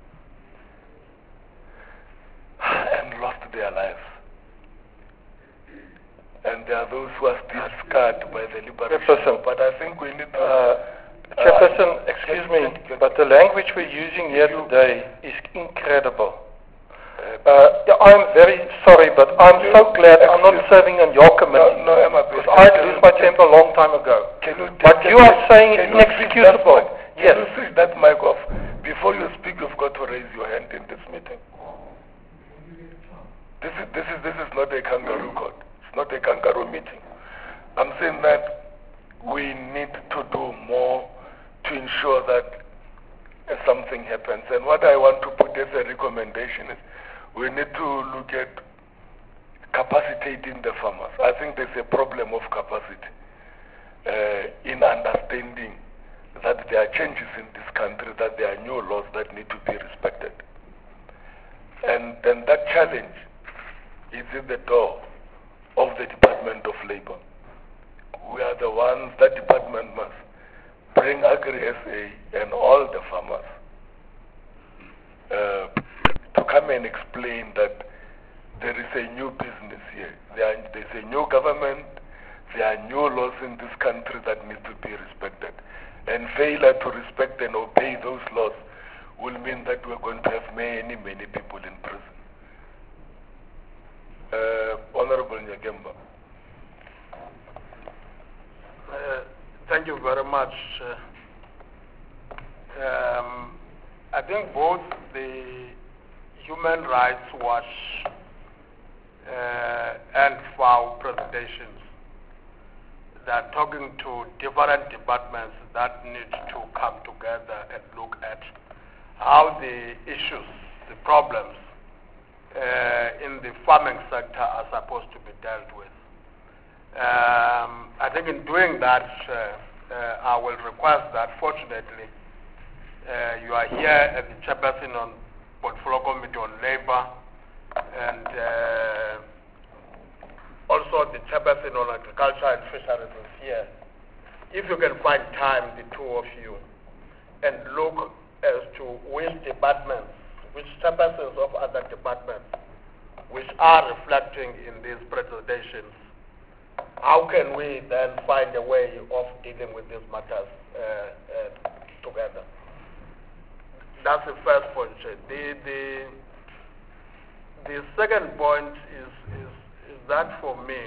and lost their lives. And there are those who are still scarred by the liberation. But I think we need to... Uh, Chairperson, uh, excuse me, but the language we're using here today is incredible. Uh, yeah, I'm very sorry, but I'm so glad I'm not serving on your committee. No, no, Emma, because I lost my temper a long time ago. Can you but you are saying it's inexcusable. Yes. Can you switch that mic off? Before you speak, you've got to raise your hand in this meeting. This is, this is, this is not a kangaroo court. It's not a kangaroo meeting. I'm saying that we need to do more to ensure that uh, something happens. And what I want to put as a recommendation is we need to look at capacitating the farmers. I think there's a problem of capacity uh, in understanding that there are changes in this country, that there are new laws that need to be respected. And then that challenge is in the door of the Department of Labor. we are the ones, that department must bring Agri-S A and all the farmers uh, to come and explain that there is a new business here. There are, there's a new government, there are new laws in this country that need to be respected. And failure to respect and obey those laws will mean that we're going to have many, many people in prison. Uh, Honorable Nyakemba. Uh, thank you very much. Uh, um, I think both the Human Rights Watch uh, and F A O presentations, they are talking to different departments that need to come together and look at how the issues, the problems uh, in the farming sector are supposed to be dealt with. Um, I think in doing that, uh, uh, I will request that, fortunately, uh, you are here at the Chairperson on Portfolio Committee on Labor, and uh, also the Chairperson on Agriculture and Fisheries is here. If you can find time, the two of you, and look as to which departments, which Chairpersons of other departments, which are reflecting in these presentations, how can we then find a way of dealing with these matters uh, uh, together? That's the first point. The, the, the second point is, is, is that for me,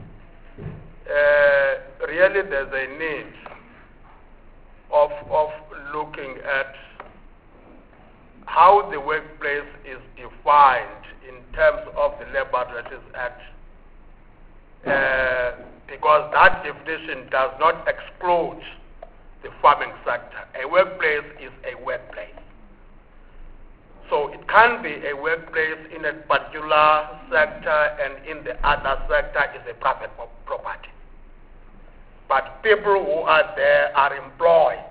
uh, really there's a need of, of looking at how the workplace is defined in terms of the Labour Relations Act. Uh, because that definition does not exclude the farming sector. A workplace is a workplace. So it can be a workplace in a particular sector, and in the other sector is a private property. But people who are there are employed.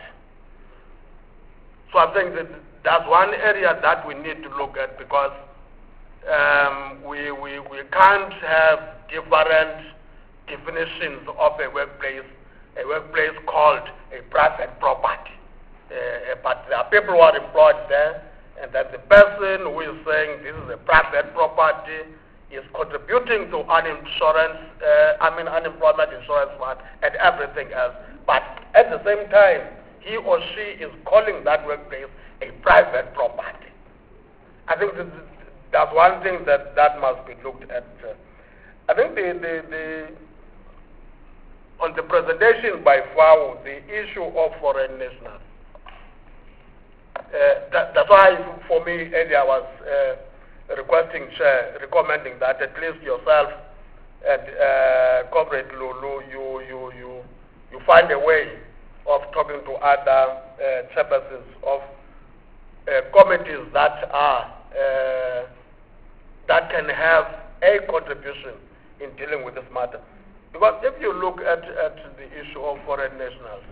So I think that that's one area that we need to look at, because um, we, we, we can't have different definitions of a workplace, a workplace called a private property. Uh, but there are people who are employed there, and that the person who is saying this is a private property is contributing to uninsurance, uh, I mean unemployment insurance fund and everything else. But at the same time, he or she is calling that workplace a private property. I think that that's one thing that, that must be looked at. Uh, I think the, the, the on the presentation by F A O, the issue of foreign nationals. Uh, that, that's why, for me, earlier I was uh, requesting, Chair, recommending that at least yourself and uh, Comrade Lulu, you, you, you, you find a way of talking to other uh, chairpersons of uh, committees that are uh, that can have a contribution in dealing with this matter. Because if you look at, at the issue of foreign nationals,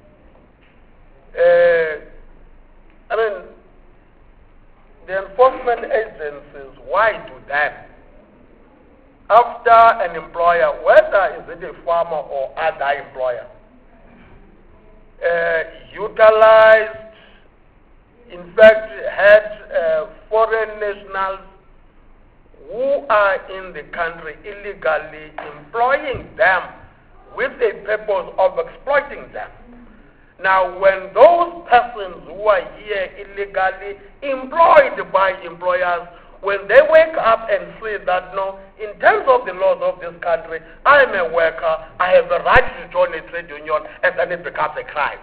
uh, I mean, the enforcement agencies, why do that? After an employer, whether is it a farmer or other employer, uh, utilized, in fact, had uh, foreign nationals who are in the country illegally, employing them with the purpose of exploiting them. Now, when those persons who are here illegally, employed by employers, when they wake up and say that, no, in terms of the laws of this country, I am a worker, I have a right to join a trade union, and then it becomes a crime.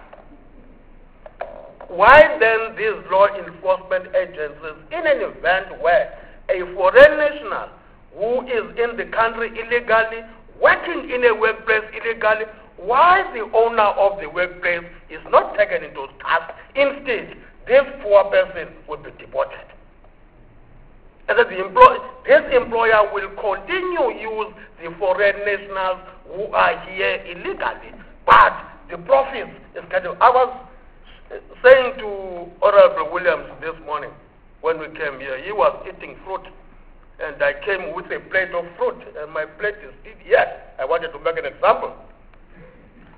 Why then these law enforcement agencies, in an event where a foreign national who is in the country illegally, working in a workplace illegally, why the owner of the workplace is not taken into task? Instead, this poor person will be deported. And that the employ this employer will continue to use the foreign nationals who are here illegally, but the profits is getting. I was saying to Honorable Williams this morning when we came here, he was eating fruit, and I came with a plate of fruit, and my plate is still here. I wanted to make an example.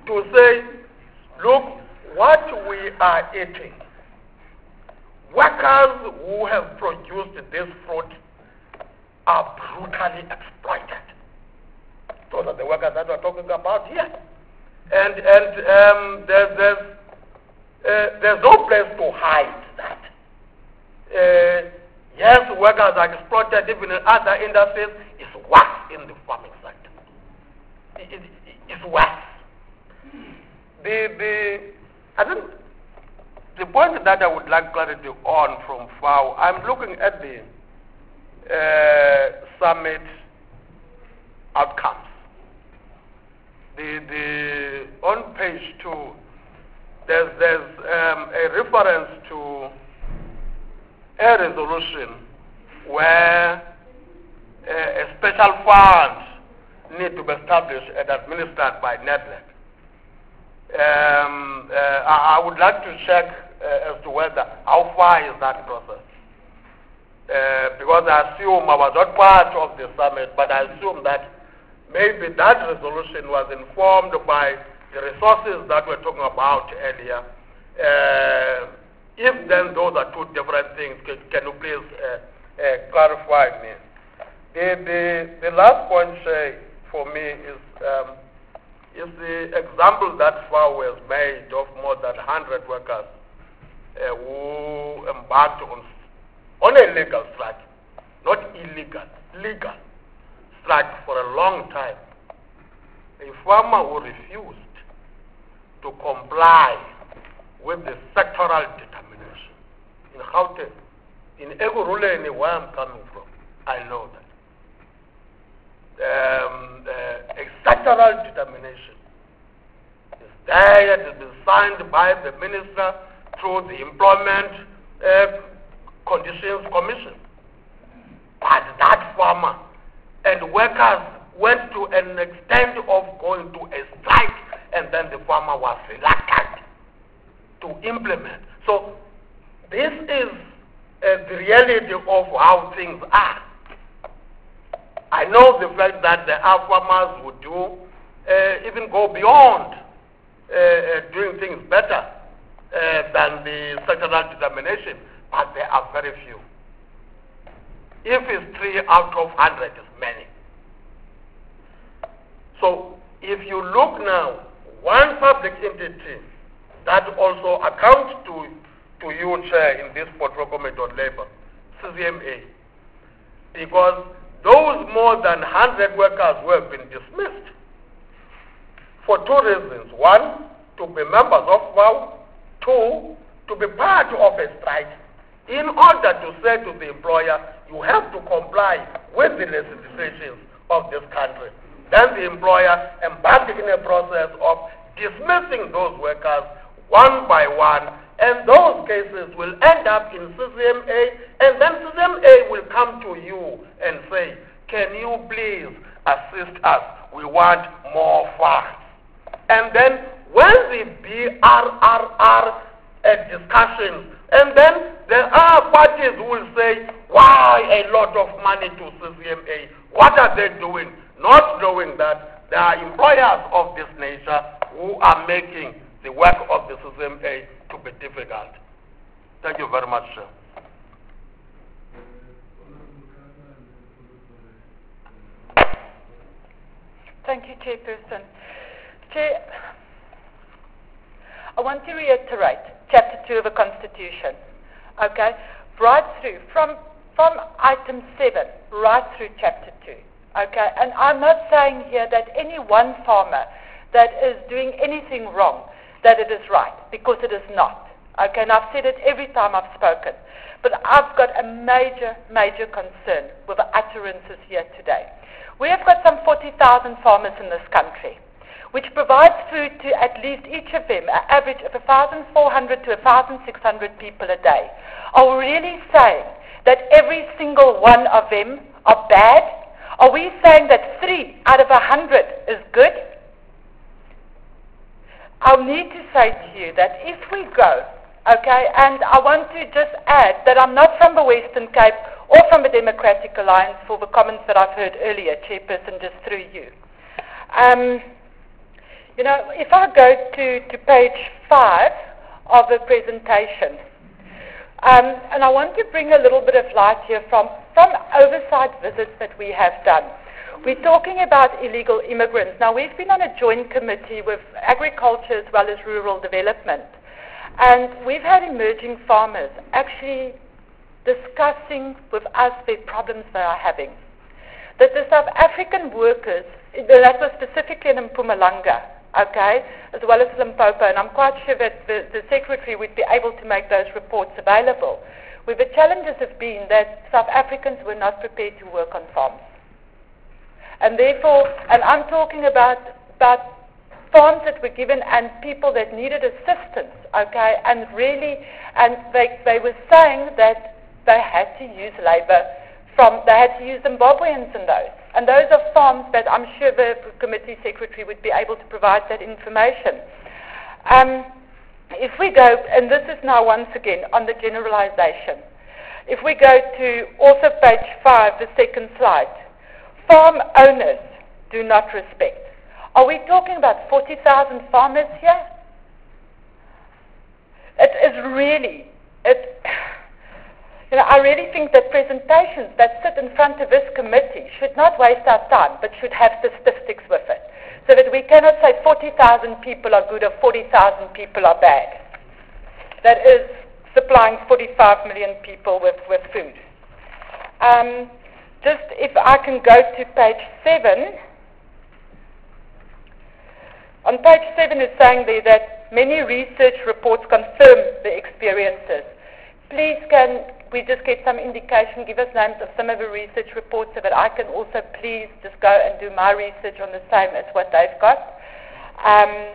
to say, look, what we are eating, workers who have produced this fruit are brutally exploited. Those are the workers that we're talking about here. And, and um, there's, there's, uh, there's no place to hide that. Uh, yes, workers are exploited even in other industries. It's worse in the farming sector. It, it, it's worse. The, the, I think the point that I would like clarity on from F A O, I'm looking at the uh, summit outcomes. The, the, on page two, there's, there's um, a reference to a resolution where uh, a special fund need to be established and administered by NEDLAC. Um, uh, I, I would like to check uh, as to whether, how far is that process? Uh, because I assume I was not part of the summit, but I assume that maybe that resolution was informed by the resources that we're talking about earlier. Uh, if then those are two different things, can, can you please uh, uh, clarify me? The, the, the last point uh, for me is, um, is the example that F A O has made of more than one hundred workers uh, who embarked on, on a legal strike, not illegal, legal strike for a long time. A farmer who refused to comply with the sectoral determination. In Gauteng, in Ekurhuleni, where I'm coming from, I know that. Um, uh, a sectoral determination is there, it has been signed by the minister through the Employment uh, Conditions Commission. But that farmer and workers went to an extent of going to a strike, and then the farmer was reluctant to implement. So this is uh, the reality of how things are. I know the fact that the our farmers would do, uh, even go beyond uh, uh, doing things better uh, than the sectoral determination, but there are very few. If it's three out of one hundred, it's many. So if you look now, one public entity that also accounts to, to you, Chair, in this portfolio committee on labor, C Z M A, because those more than one hundred workers who have been dismissed for two reasons. One, to be members of F A O. Two, to be part of a strike. In order to say to the employer, you have to comply with the legislations of this country. Then the employer embarked in a process of dismissing those workers one by one, and those cases will end up in C Z M A, and then C Z M A will come to you and say, can you please assist us? We want more funds. And then when the B R R R uh, discussions, and then there are parties who will say, why a lot of money to C Z M A? What are they doing? Not knowing that there are employers of this nature who are making the work of the C Z M A to be difficult. Thank you very much, sir. Thank you, Chairperson. Chair, I want to reiterate Chapter two of the Constitution, okay, right through, from, from item seven, right through Chapter two, okay, and I'm not saying here that any one farmer that is doing anything wrong, that it is right, because it is not, okay, and I've said it every time I've spoken, but I've got a major, major concern with the utterances here today. We have got some forty thousand farmers in this country, which provides food to at least each of them, an average of one thousand four hundred to one thousand six hundred people a day. Are we really saying that every single one of them are bad? Are we saying that three out of one hundred is good? I'll need to say to you that if we go, okay, and I want to just add that I'm not from the Western Cape or from the Democratic Alliance for the comments that I've heard earlier, Chairperson, just through you. Um, You know, if I go to, to page five of the presentation, um, and I want to bring a little bit of light here from, from oversight visits that we have done. We're talking about illegal immigrants. Now, we've been on a joint committee with agriculture as well as rural development, and we've had emerging farmers actually discussing with us the problems they are having. That the South African workers, that was specifically in Mpumalanga, okay, as well as Limpopo, and I'm quite sure that the, the Secretary would be able to make those reports available, where the challenges have been that South Africans were not prepared to work on farms. And therefore, and I'm talking about, about farms that were given and people that needed assistance, okay, and really, and they, they were saying that they had to use labor from, they had to use Zimbabweans in those. And those are farms that I'm sure the committee secretary would be able to provide that information. Um, if we go, and this is now once again on the generalization, if we go to also page five, the second slide, farm owners do not respect. Are we talking about forty thousand farmers here? It is really, it, you know, I really think that presentations that sit in front of this committee should not waste our time, but should have statistics with it, so that we cannot say forty thousand people are good or forty thousand people are bad. That is supplying forty-five million people with, with food. Um, just if I can go to page seven. On page seven is saying there that many research reports confirm the experiences. Please can we just get some indication, give us names of some of the research reports so that I can also please just go and do my research on the same as what they've got. Um,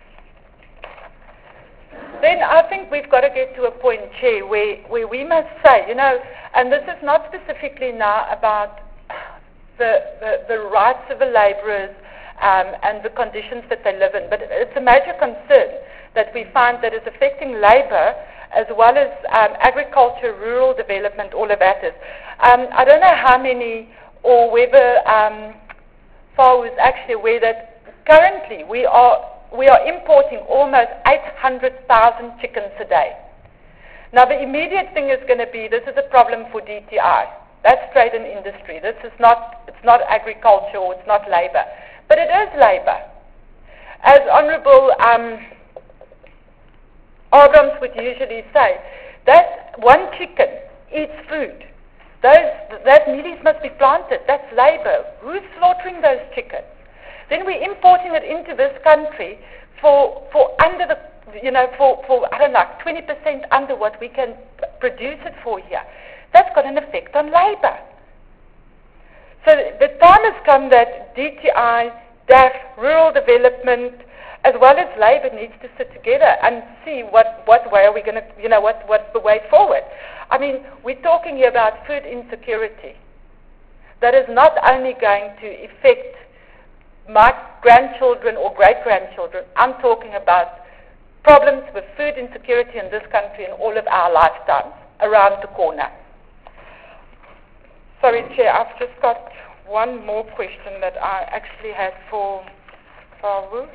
then I think we've got to get to a point, Chair, where, where we must say, you know, and this is not specifically now about the, the, the rights of the labourers um, and the conditions that they live in, but it's a major concern that we find that is affecting labour as well as um, agriculture, rural development, all of that is. Um, I don't know how many or whether um, FAO is actually aware that currently we are we are importing almost eight hundred thousand chickens a day. Now the immediate thing is going to be, this is a problem for D T I. That's trade and industry. This is not, it's not agriculture or it's not labour. But it is labour. As Honourable um, Abrams would usually say, that one chicken eats food. Those, that mealies must be planted. That's labour. Who's slaughtering those chickens? Then we're importing it into this country for for under the, you know, for, for I don't know, twenty percent under what we can produce it for here. That's got an effect on labour. So the time has come that D T I, D A F, rural development, as well as labour needs to sit together and see what, what way are we going to, you know, what, what's the way forward. I mean, we're talking here about food insecurity. That is not only going to affect my grandchildren or great-grandchildren. I'm talking about problems with food insecurity in this country in all of our lifetimes, around the corner. Sorry, Chair, I've just got one more question that I actually had for Fawu.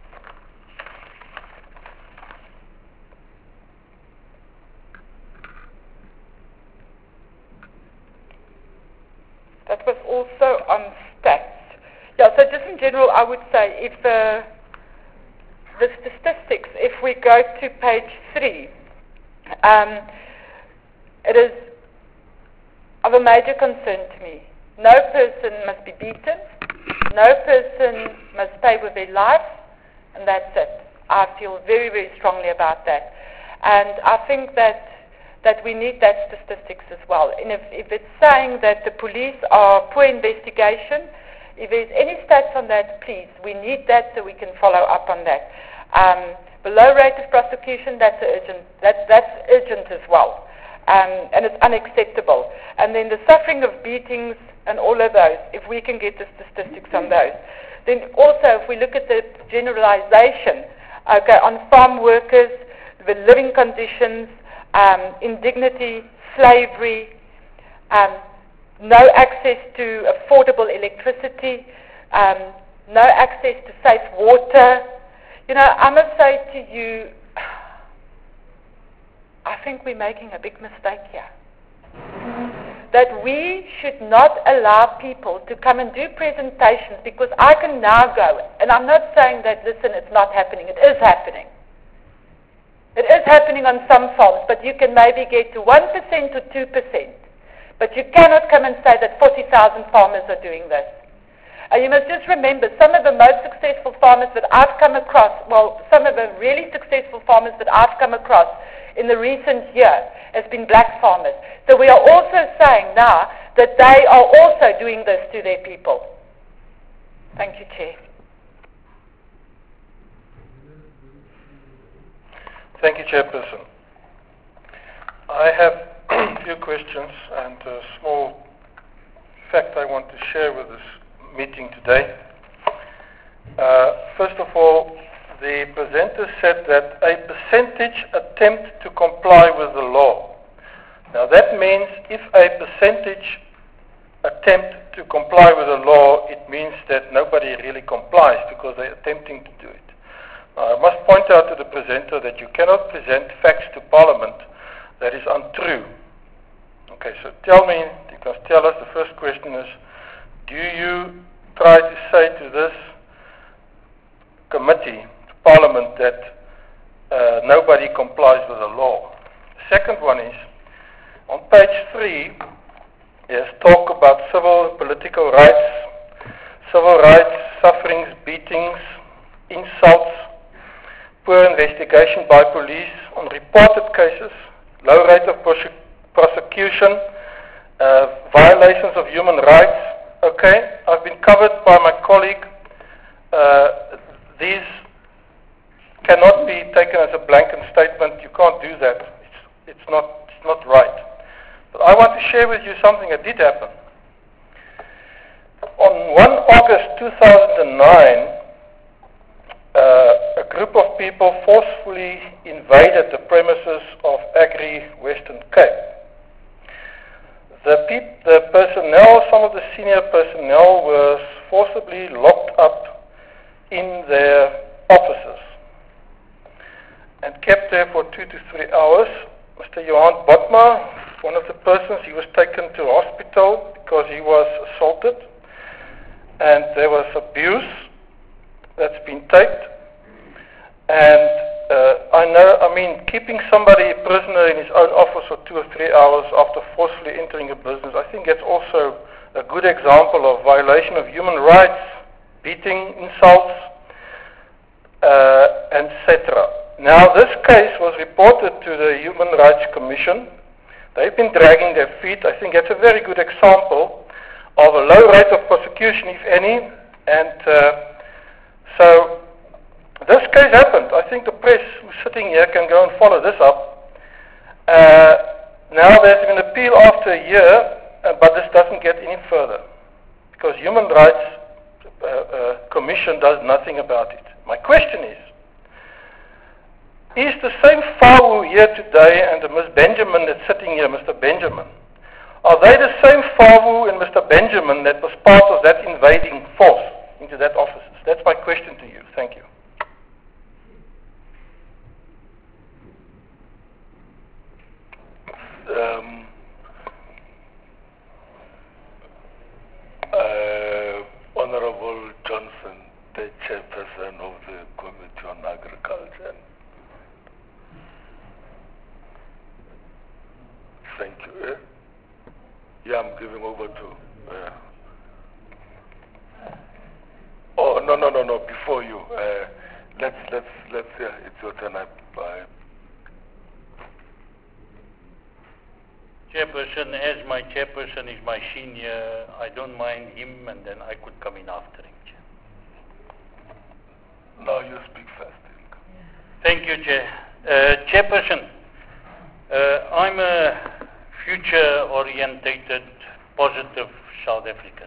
That was also on stats. Yeah, so just in general, I would say if uh, the statistics, if we go to page three, um, it is of a major concern to me. No person must be beaten. No person must pay with their life, and that's it. I feel very, very strongly about that. And I think that that we need that statistics as well. And if, if it's saying that the police are poor investigation, if there's any stats on that, please, we need that so we can follow up on that. Um, the low rate of prosecution, that's urgent. That's, that's urgent as well. Um, and it's unacceptable. And then the suffering of beatings and all of those, if we can get the statistics on those. Then also, if we look at the generalization, okay, on farm workers, the living conditions, um, indignity, slavery, um, no access to affordable electricity, um, no access to safe water. You know, I must say to you, I think we're making a big mistake here. That we should not allow people to come and do presentations, because I can now go, and I'm not saying that, listen, it's not happening. It is happening. It is happening on some farms, but you can maybe get to one percent or two percent. But you cannot come and say that forty thousand farmers are doing this. And you must just remember, some of the most successful farmers that I've come across, well, some of the really successful farmers that I've come across in the recent year has been black farmers. So we are also saying now that they are also doing this to their people. Thank you, Chair. Thank you, Chairperson. I have a few questions and a small fact I want to share with this meeting today. Uh, first of all, the presenter said that a percentage attempt to comply with the law. Now that means if a percentage attempt to comply with the law, it means that nobody really complies because they're attempting to do it. Now, I must point out to the presenter that you cannot present facts to Parliament that is untrue. Okay, so tell me, you can tell us, the first question is, do you try to say to this committee, Parliament, that uh, nobody complies with the law? The second one is, on page three, there's talk about civil and political rights, civil rights, sufferings, beatings, insults, poor investigation by police on reported cases, low rate of prosec- prosecution, uh, violations of human rights. Okay, I've been covered by my colleague. Uh, these cannot be taken as a blanket statement. You can't do that. It's, it's not, it's not right. But I want to share with you something that did happen. On the first of August two thousand nine, uh, a group of people forcefully invaded the premises of Agri Western Cape. The, peop- the personnel, some of the senior personnel, were forcibly locked up in their offices and kept there for two to three hours. Mister Johan Botma, one of the persons, he was taken to hospital because he was assaulted, and there was abuse that's been taped. And uh, I know, I mean, keeping somebody a prisoner in his own office for two or three hours after forcefully entering a business, I think that's also a good example of violation of human rights, beating, insults, uh, et cetera. Now, this case was reported to the Human Rights Commission. They've been dragging their feet. I think that's a very good example of a low rate of prosecution, if any. And uh, so this case happened. I think the press who's sitting here can go and follow this up. Uh, now there's an appeal after a year, uh, but this doesn't get any further because Human Rights uh, uh, Commission does nothing about it. My question is, is the same Fawu here today and the Miss Benjamin that's sitting here, Mister Benjamin, are they the same Fawu and Mister Benjamin that was part of that invading force into that office? That's my question to you. Thank you. Um, uh, Honorable Johnson, the chairperson of the Committee on Agriculture. Thank you. Eh? Yeah, I'm giving over to. Uh, oh no no no no! Before you, uh, let's let's let's. Yeah, it's your turn. I, I Chairperson, as my chairperson is my senior, I don't mind him, and then I could come in after him, Chair. Now you speak first. Thank you, Chair. Uh, Chairperson, uh, I'm a future-orientated, positive South African.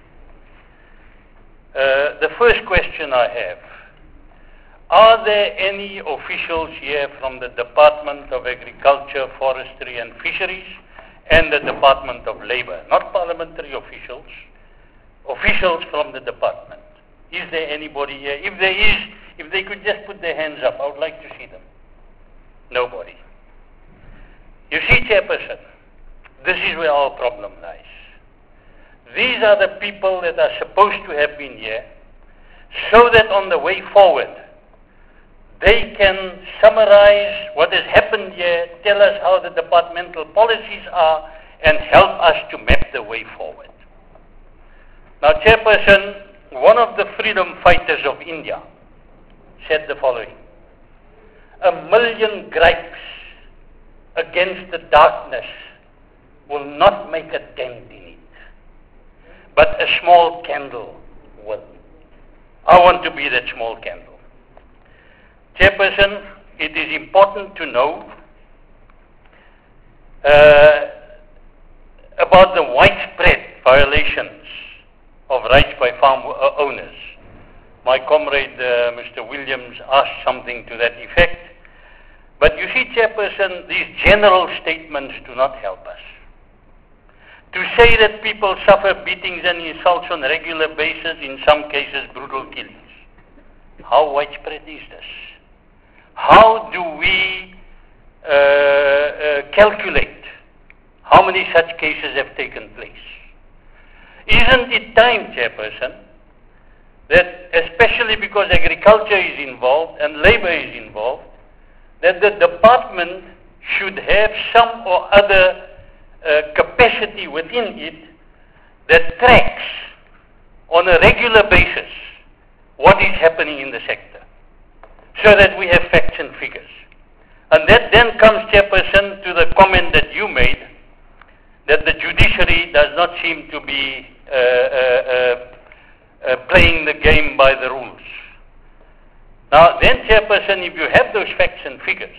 Uh, the first question I have, are there any officials here from the Department of Agriculture, Forestry and Fisheries and the Department of Labour, not parliamentary officials, officials from the department? Is there anybody here? If there is, if they could just put their hands up, I would like to see them. Nobody. You see, Chairperson, this is where our problem lies. These are the people that are supposed to have been here, so that on the way forward, they can summarize what has happened here, tell us how the departmental policies are, and help us to map the way forward. Now, Chairperson, one of the freedom fighters of India said the following: a million gripes against the darkness will not make a dent in it, but a small candle will. I want to be that small candle. Chairperson, it is important to know uh, about the widespread violations of rights by farm uh, owners. My comrade, uh, Mister Williams, asked something to that effect. But you see, Chairperson, these general statements do not help us. To say that people suffer beatings and insults on a regular basis, in some cases brutal killings. How widespread is this? How do we uh, uh, calculate how many such cases have taken place? Isn't it time, Chairperson, that especially because agriculture is involved and labor is involved, that the department should have some or other uh, capacity within it that tracks on a regular basis what is happening in the sector, so that we have facts and figures. And that then comes, Chairperson, to the comment that you made, that the judiciary does not seem to be uh, uh, uh, uh, playing the game by the rules. Now then, Chairperson, if you have those facts and figures,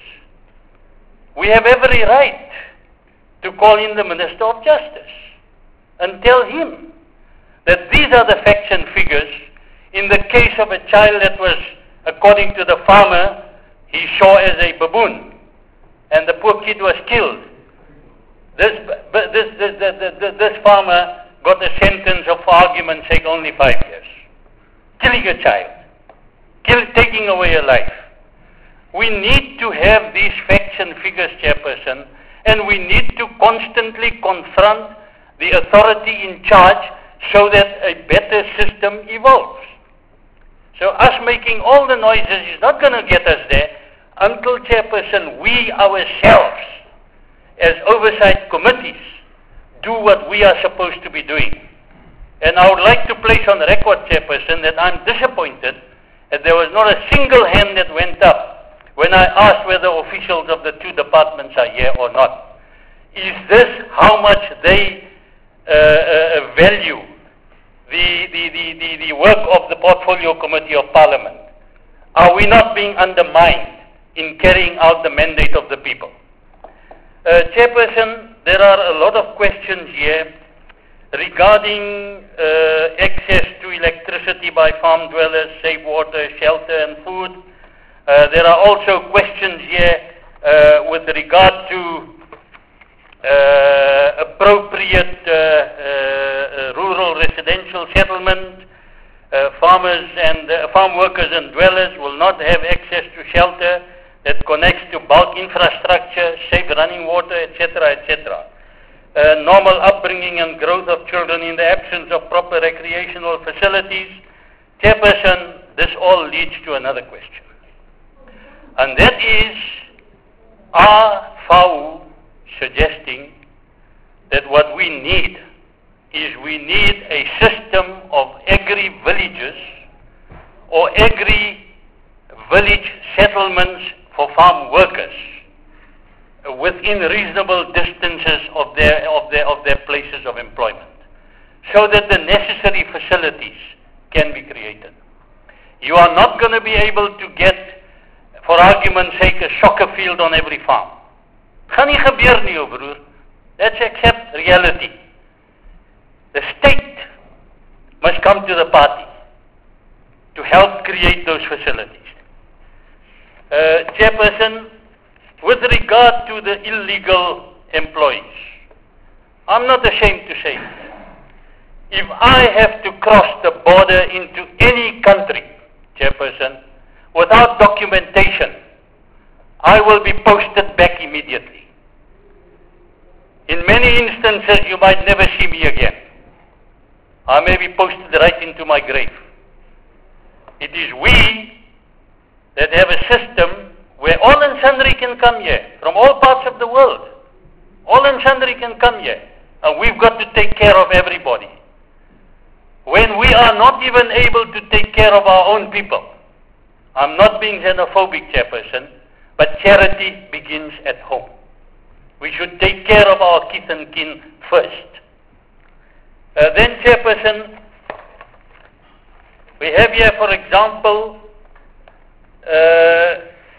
we have every right to call in the Minister of Justice and tell him that these are the facts and figures. In the case of a child that was, according to the farmer, he saw as a baboon, and the poor kid was killed. This, this, this, this, this, this farmer got a sentence of, for argument's sake, only five years. Killing a child. Kill, taking away a life. We need to have these facts and figures, Chairperson, and we need to constantly confront the authority in charge so that a better system evolves. So us making all the noises is not going to get us there until, Chairperson, we ourselves, as oversight committees, do what we are supposed to be doing. And I would like to place on record, Chairperson, that I'm disappointed that there was not a single hand that went up when I asked whether officials of the two departments are here or not. Is this how much they uh, uh, value the, the, the, the, the work of the Portfolio Committee of Parliament? Are we not being undermined in carrying out the mandate of the people? Uh, Chairperson, there are a lot of questions here regarding uh, access to electricity by farm dwellers, safe water, shelter and food. Uh, there are also questions here uh, with regard to uh, appropriate uh, uh, rural residential settlement. Uh, farmers and uh, farm workers and dwellers will not have access to shelter that connects to bulk infrastructure, safe running water, et cetera, et cetera. Uh, normal upbringing and growth of children in the absence of proper recreational facilities. Chairperson, this all leads to another question. And that is, are F A U suggesting that what we need is we need a system of agri-villages or agri-village settlements for farm workers within reasonable distances of their, of their, of their places of employment, so that the necessary facilities can be created. You are not going to be able to get, for argument's sake, a soccer field on every farm. Gaan nie gebeur nie, ou broer. Let's accept reality. The state must come to the party to help create those facilities. Uh, Chairperson, with regard to the illegal employees, I'm not ashamed to say it. If I have to cross the border into any country, Chairperson, without documentation, I will be posted back immediately. In many instances, you might never see me again. I may be posted right into my grave. It is we that have a system where all and sundry can come here, from all parts of the world. All and sundry can come here, and we've got to take care of everybody. When we are not even able to take care of our own people, I'm not being xenophobic, Chairperson, but charity begins at home. We should take care of our kith and kin first. Uh, then, Chairperson, we have here, for example, uh,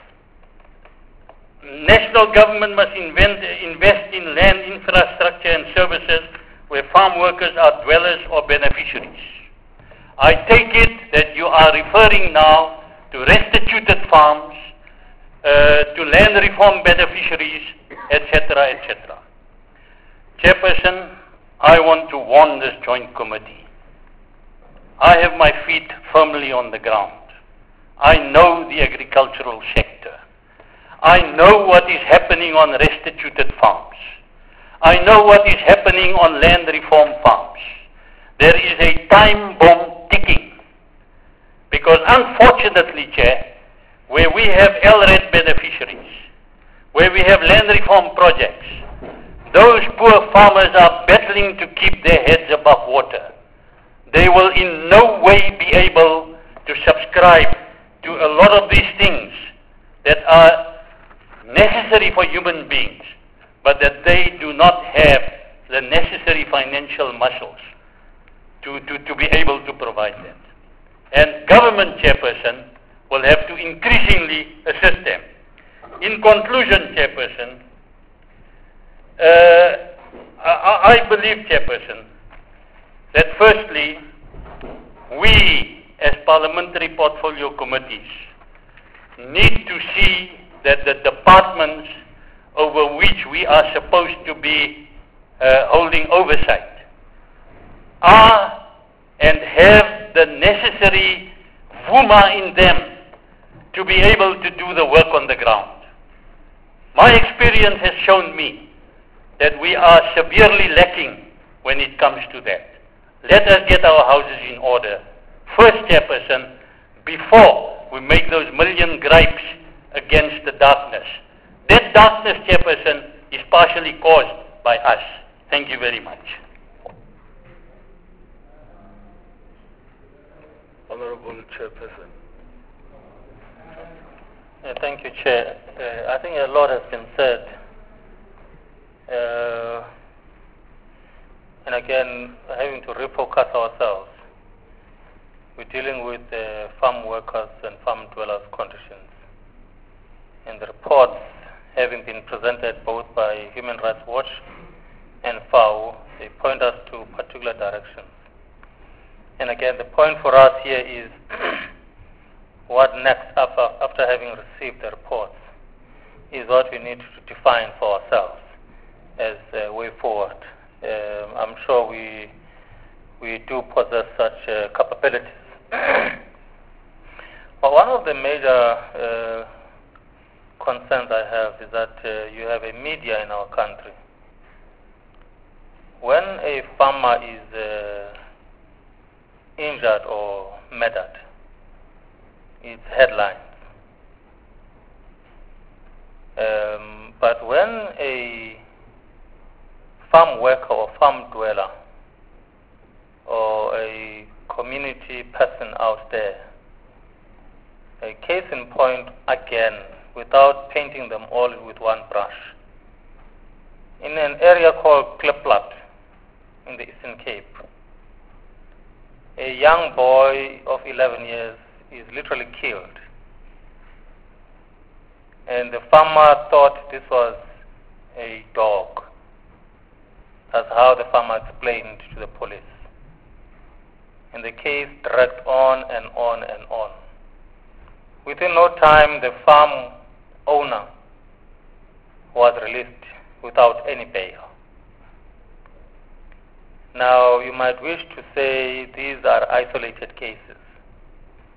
national government must invent, invest in land infrastructure and services where farm workers are dwellers or beneficiaries. I take it that you are referring now to restituted farms, uh, to land reform beneficiaries, et cetera, et cetera. Chairperson, I want to warn this joint committee. I have my feet firmly on the ground. I know the agricultural sector. I know what is happening on restituted farms. I know what is happening on land reform farms. There is a time bomb ticking. Because unfortunately, Chair, where we have L R E D beneficiaries, where we have land reform projects, those poor farmers are battling to keep their heads above water. They will in no way be able to subscribe to a lot of these things that are necessary for human beings, but that they do not have the necessary financial muscles to, to, to be able to provide that. And government, Chairperson, will have to increasingly assist them. In conclusion, Chairperson, uh, I, I believe, Chairperson, that firstly, we as parliamentary portfolio committees need to see that the departments over which we are supposed to be uh, holding oversight are and have the necessary vuma in them to be able to do the work on the ground. My experience has shown me that we are severely lacking when it comes to that. Let us get our houses in order first, Chairperson, before we make those million gripes against the darkness. That darkness, Chairperson, is partially caused by us. Thank you very much. Honorable Chairperson. Uh, thank you, Chair. Uh, I think a lot has been said. Uh, and again, having to refocus ourselves. We're dealing with uh, farm workers and farm dwellers' conditions. And the reports having been presented both by Human Rights Watch and F A O, they point us to particular directions. And again, the point for us here is what next after, after having received the reports is what we need to define for ourselves as a way forward. Um, I'm sure we we do possess such uh, capabilities. But one of the major uh, concerns I have is that uh, you have a media in our country. When a farmer is uh, injured or murdered, it's headlines. Um, but when a farm worker or farm dweller or a community person out there, a case in point again, without painting them all with one brush, in an area called Klipplat in the Eastern Cape, a young boy of eleven years is literally killed. And the farmer thought this was a dog. That's how the farmer explained to the police. And the case dragged on and on and on. Within no time, the farm owner was released without any bail. Now, you might wish to say these are isolated cases.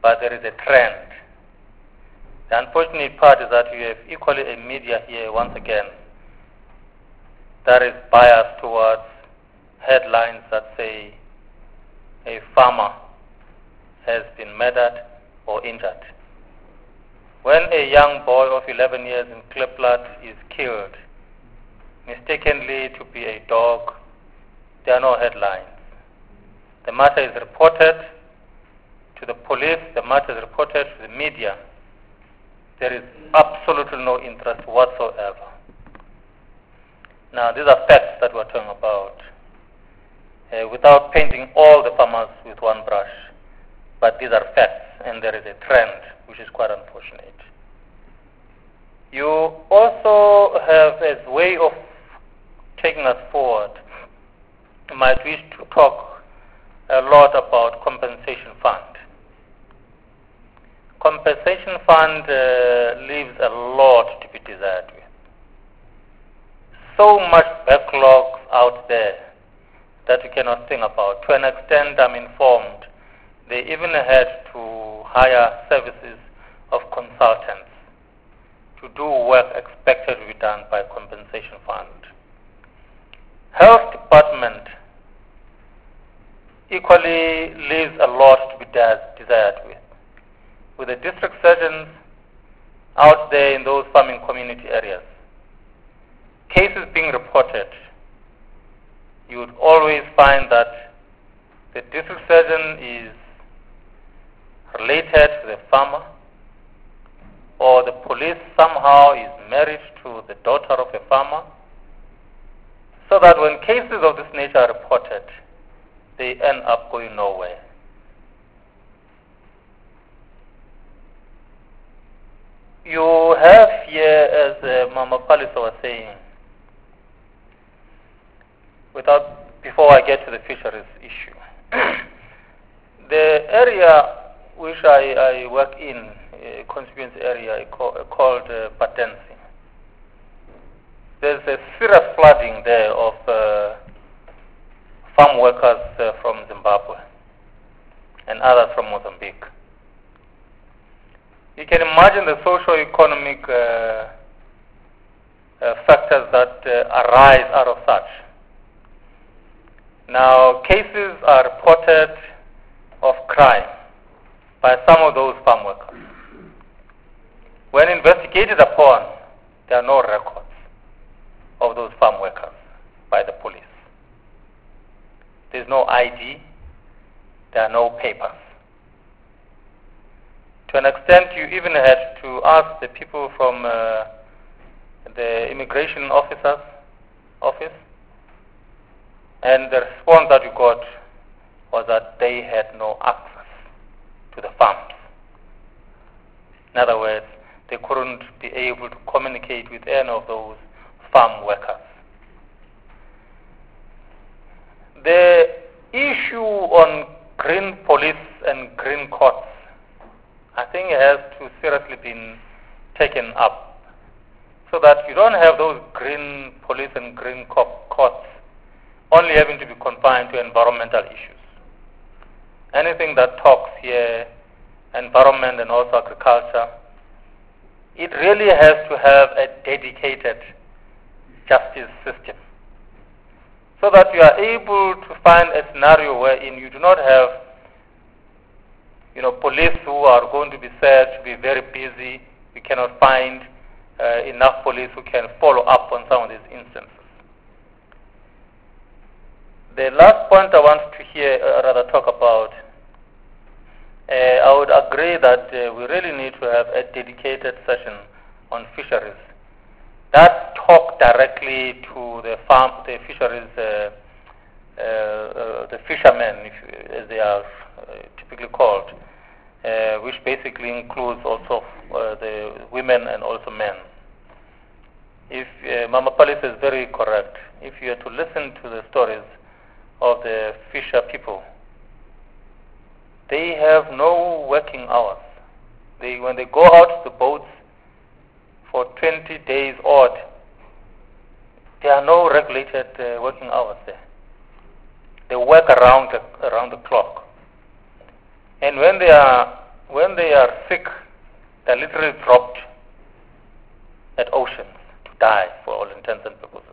but there is a trend. The unfortunate part is that you have equally a media here, once again, that is biased towards headlines that say a farmer has been murdered or injured. When a young boy of eleven years in Kliplat is killed, mistakenly to be a dog, there are no headlines. The matter is reported to the police, the matter is reported to the media. There is absolutely no interest whatsoever. Now, these are facts that we're talking about, uh, without painting all the farmers with one brush. But these are facts, and there is a trend, which is quite unfortunate. You also have, as a way of taking us forward, you might wish to talk a lot about compensation fund. Compensation fund uh, leaves a lot to be desired with. So much backlogs out there that we cannot think about. To an extent, I'm informed, they even had to hire services of consultants to do work expected to be done by compensation fund. Health department equally leaves a lot to be desired with. With the district surgeons out there in those farming community areas, cases being reported, you would always find that the district surgeon is related to the farmer, or the police somehow is married to the daughter of a farmer, so that when cases of this nature are reported, they end up going nowhere. You have here, as uh, Mama Palisa was saying, without, before I get to the fisheries issue, the area which I, I work in, a constituency area called, called uh, Patensi, there's a serious flooding there of uh, farm workers uh, from Zimbabwe and others from Mozambique. You can imagine the socio-economic uh, uh, factors that uh, arise out of such. Now, cases are reported of crime by some of those farm workers. When investigated upon, there are no records of those farm workers by the police. There's no I D, there are no papers. To an extent, you even had to ask the people from uh, the immigration officers office, and the response that you got was that they had no access to the farms. In other words, they couldn't be able to communicate with any of those farm workers. The issue on green police and green courts, I think it has to seriously been taken up, so that you don't have those green police and green courts only having to be confined to environmental issues. Anything that talks here, environment and also agriculture, it really has to have a dedicated justice system, so that you are able to find a scenario wherein you do not have you know, police who are going to be said to be very busy. We cannot find uh, enough police who can follow up on some of these instances. The last point I want to hear, uh, rather talk about, uh, I would agree that uh, we really need to have a dedicated session on fisheries that talk directly to the farm, the fisheries, uh, uh, uh, the fishermen, if, as they are uh, typically called, uh, which basically includes also uh, the women and also men. If uh, Mama Palisa is very correct, if you are to listen to the stories of the fisher people, they have no working hours. They, when they go out to the boats for twenty days odd, there are no regulated uh, working hours there. They work around the, around the clock. And when they are when they are sick, they're literally dropped at oceans to die for all intents and purposes.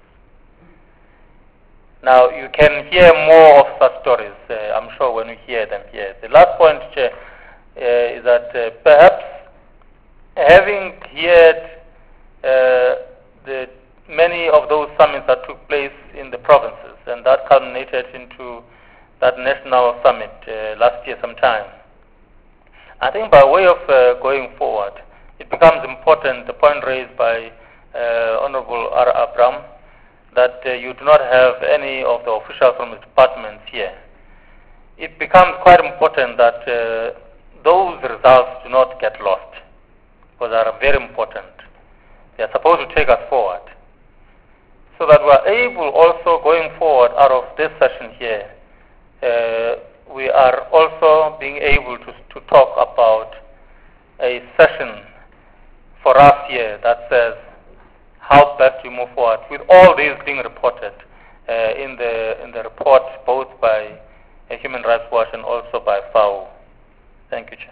Now, you can hear more of such stories, uh, I'm sure, when you hear them here. The last point, Chair, uh, is that uh, perhaps having heard uh, the many of those summits that took place in the provinces and that culminated into that national summit uh, last year sometime, I think by way of uh, going forward, it becomes important, the point raised by uh, Honorable R. Abram, that uh, you do not have any of the officials from the departments here. It becomes quite important that uh, those results do not get lost, because they are very important. They are supposed to take us forward, so that we are able also going forward out of this session here, uh, we are also being able to, to talk about a session for us here that says how best we move forward, with all these being reported uh, in the in the report, both by uh, Human Rights Watch and also by F A O. Thank you, Chair.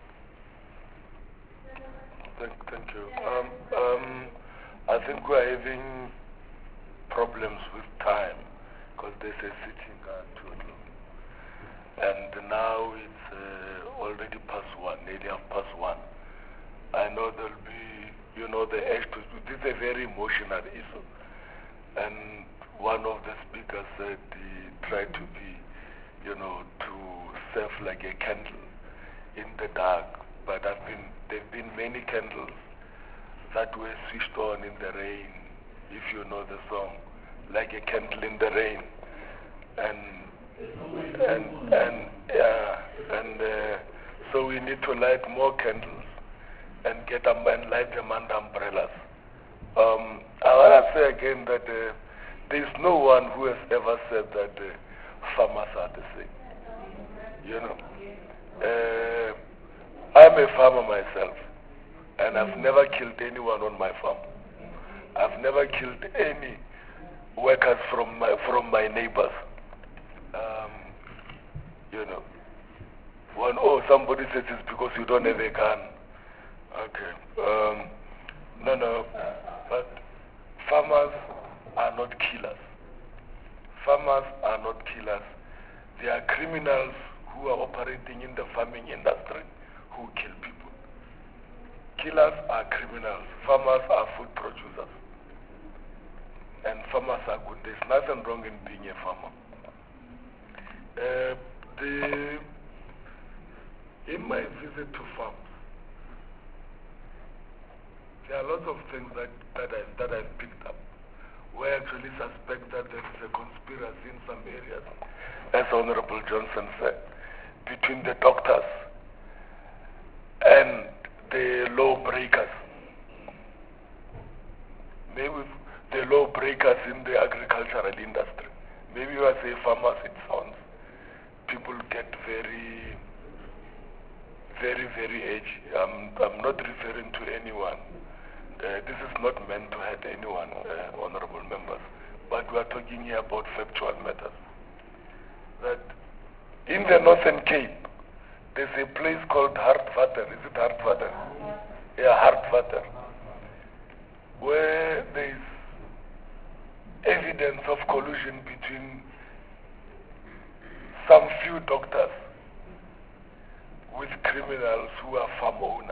Thank, thank you. Um, um, I think we're having problems with time because there's a sitting at two o'clock, and now it's uh, already past one, nearly half past one. I know there'll be, you know, the extras. This is a very emotional issue, and one of the speakers said he tried to be, you know, to serve like a candle in the dark. But I've been, there've been many candles that were switched on in the rain, if you know the song, like a candle in the rain, and and and yeah, and uh, so we need to light more candles and get them and light them under umbrellas. Um, I want to say again that uh, there is no one who has ever said that uh, farmers are the same. You know, uh, I'm a farmer myself, and I've never killed anyone on my farm. I've never killed any workers from my from my neighbors. Um, you know, one oh somebody says it's because you don't have a gun. Okay. Um, no, no. But farmers are not killers. Farmers are not killers. They are criminals who are operating in the farming industry who kill people. Killers are criminals. Farmers are food producers. And farmers are good. There's nothing wrong in being a farmer. Uh, the, in my visit to farms, there are lots of things that, that, I, that I've picked up where I actually suspect that there is a conspiracy in some areas, as Honorable Johnson said, between the doctors and the law breakers. Maybe the law breakers in the agricultural industry. Maybe when I say farmers, it sounds, people get very, very, very edgy. I'm, I'm not referring to anyone. Uh, this is not meant to hurt anyone, uh, honorable members, but we are talking here about factual matters. That in the Northern Cape, there's a place called Hartwater. Is it Hartwater? Yeah, Hartwater, where there is evidence of collusion between some few doctors with criminals who are farm owners.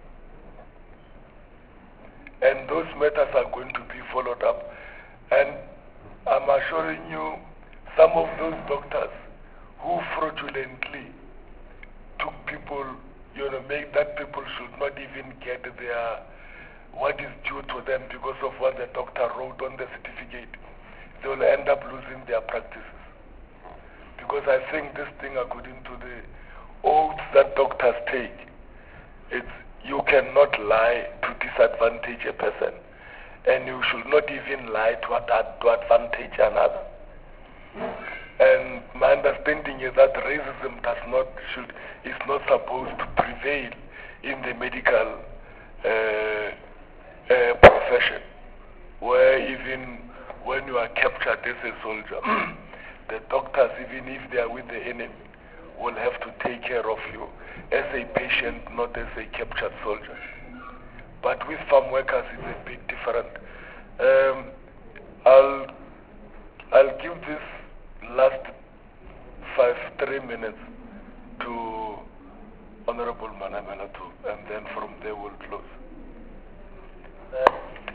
And those matters are going to be followed up. And I'm assuring you, some of those doctors who fraudulently took people, you know, make that people should not even get their, what is due to them because of what the doctor wrote on the certificate, they will end up losing their practices. Because I think this thing, according to the oaths that doctors take, it's you cannot lie to disadvantage a person, and you should not even lie to, ad to advantage another. And my understanding is that racism does not should is not supposed to prevail in the medical uh, uh, profession, where even when you are captured as a soldier, the doctors, even if they are with the enemy, will have to take care of you as a patient, not as a captured soldier. But with farm workers, it's a bit different. Um, I'll I'll give this last five, three minutes to Honorable Manamela too, and then from there we'll close. Uh,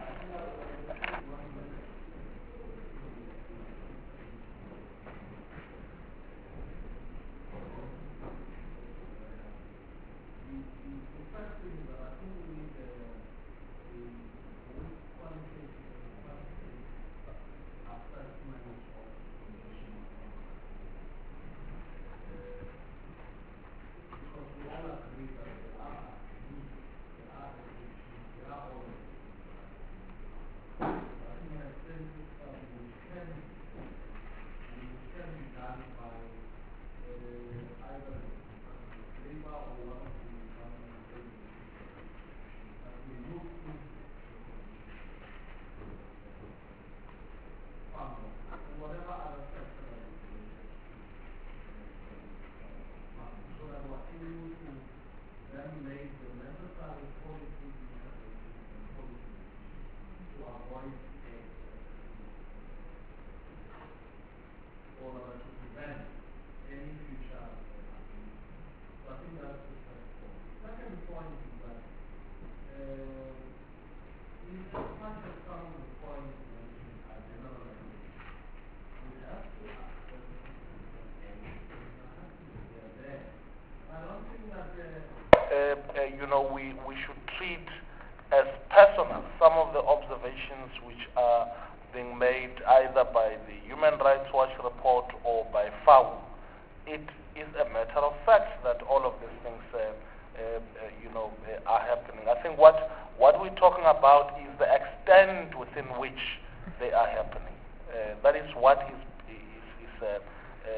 you know, we, we should treat as personal some of the observations which are being made either by the Human Rights Watch report or by F A W. It is a matter of fact that all of these things, uh, uh, uh, you know, uh, are happening. I think what, what we're talking about is the extent within which they are happening. Uh, that is what is, is, is, uh, uh, uh,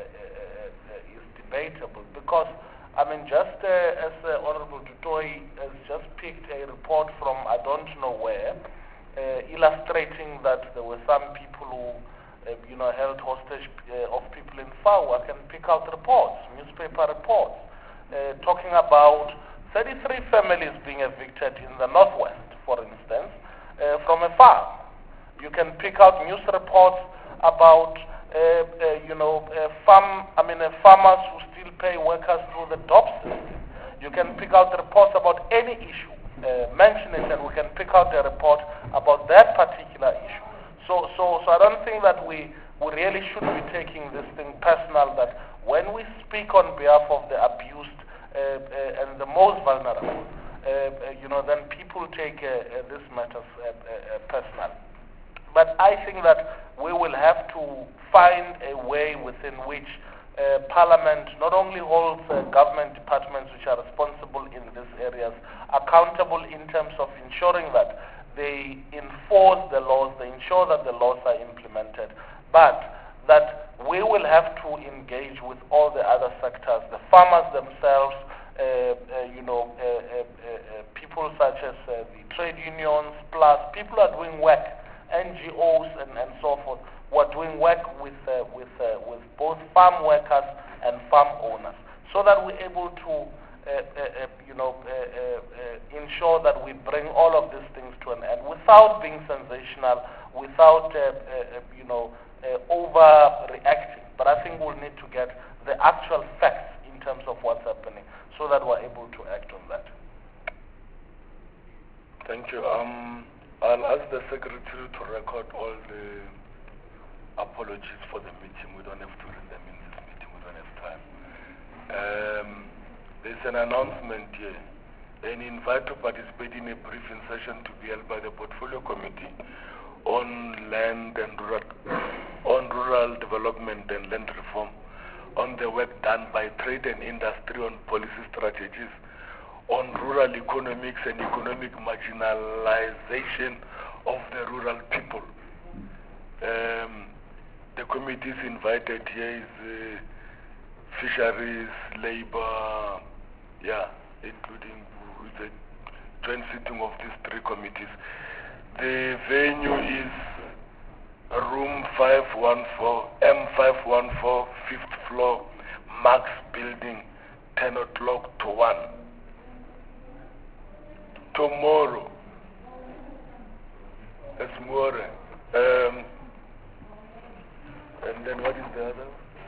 uh, uh, is debatable, because I mean, just uh, as uh, Honorable Dutoy has just picked a report from I don't know where, uh, illustrating that there were some people who, uh, you know, held hostage uh, of people in F A W. I can pick out reports, newspaper reports, uh, talking about thirty-three families being evicted in the northwest, for instance, uh, from a farm. You can pick out news reports about Uh, uh, you know, uh, farm, I mean, uh, farmers who still pay workers through the D O P system. You can pick out reports about any issue, uh, mention it, and we can pick out a report about that particular issue. So, so, so I don't think that we, we really should be taking this thing personal, that when we speak on behalf of the abused uh, uh, and the most vulnerable, uh, uh, you know, then people take uh, uh, this matters uh, uh, personal. But I think that we will have to find a way within which uh, Parliament not only holds uh, government departments which are responsible in these areas accountable in terms of ensuring that they enforce the laws, they ensure that the laws are implemented, but that we will have to engage with all the other sectors, the farmers themselves, uh, uh, you know, uh, uh, uh, people such as uh, the trade unions, plus people are doing work, N G Os and, and so forth, who are doing work with, uh, with, uh, with both farm workers and farm owners, so that we're able to, uh, uh, uh, you know, uh, uh, uh, ensure that we bring all of these things to an end without being sensational, without, uh, uh, you know, uh, overreacting. But I think we'll need to get the actual facts in terms of what's happening, so that we're able to act on that. Thank you. Um, I'll ask the Secretary to record all the apologies for the meeting. We don't have to read them in this meeting. We don't have time. Um, there's an announcement here. An invite to participate in a briefing session to be held by the Portfolio Committee on land and rural, on rural development and land reform, on the work done by trade and industry on policy strategies, on rural economics and economic marginalization of the rural people. Um, the committees invited here is uh, fisheries, labor, yeah, including the joint sitting of these three committees. The venue is room five one four, M five one four, fifth floor, Max Building, ten o'clock to one. Tomorrow, it's more. Um, and then what is the other?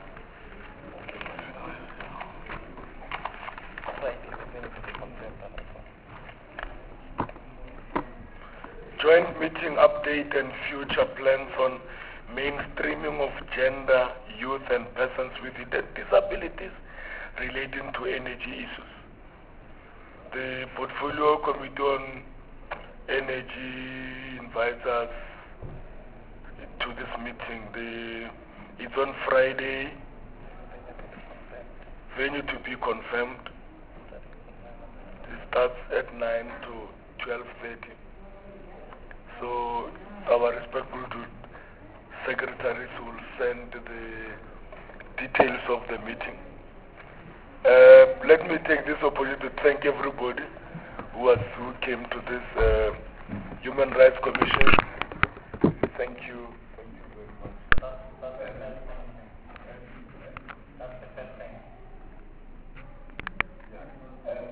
Joint meeting update and future plans on mainstreaming of gender, youth and persons with disabilities relating to energy issues. The Portfolio Committee on Energy invites us to this meeting. The, it's on Friday, venue to be confirmed. It starts at nine to twelve thirty. So our respectful secretaries will send the details of the meeting. Uh, let me take this opportunity to thank everybody who, was, who came to this uh, Human Rights Commission. Thank you. Thank you very much.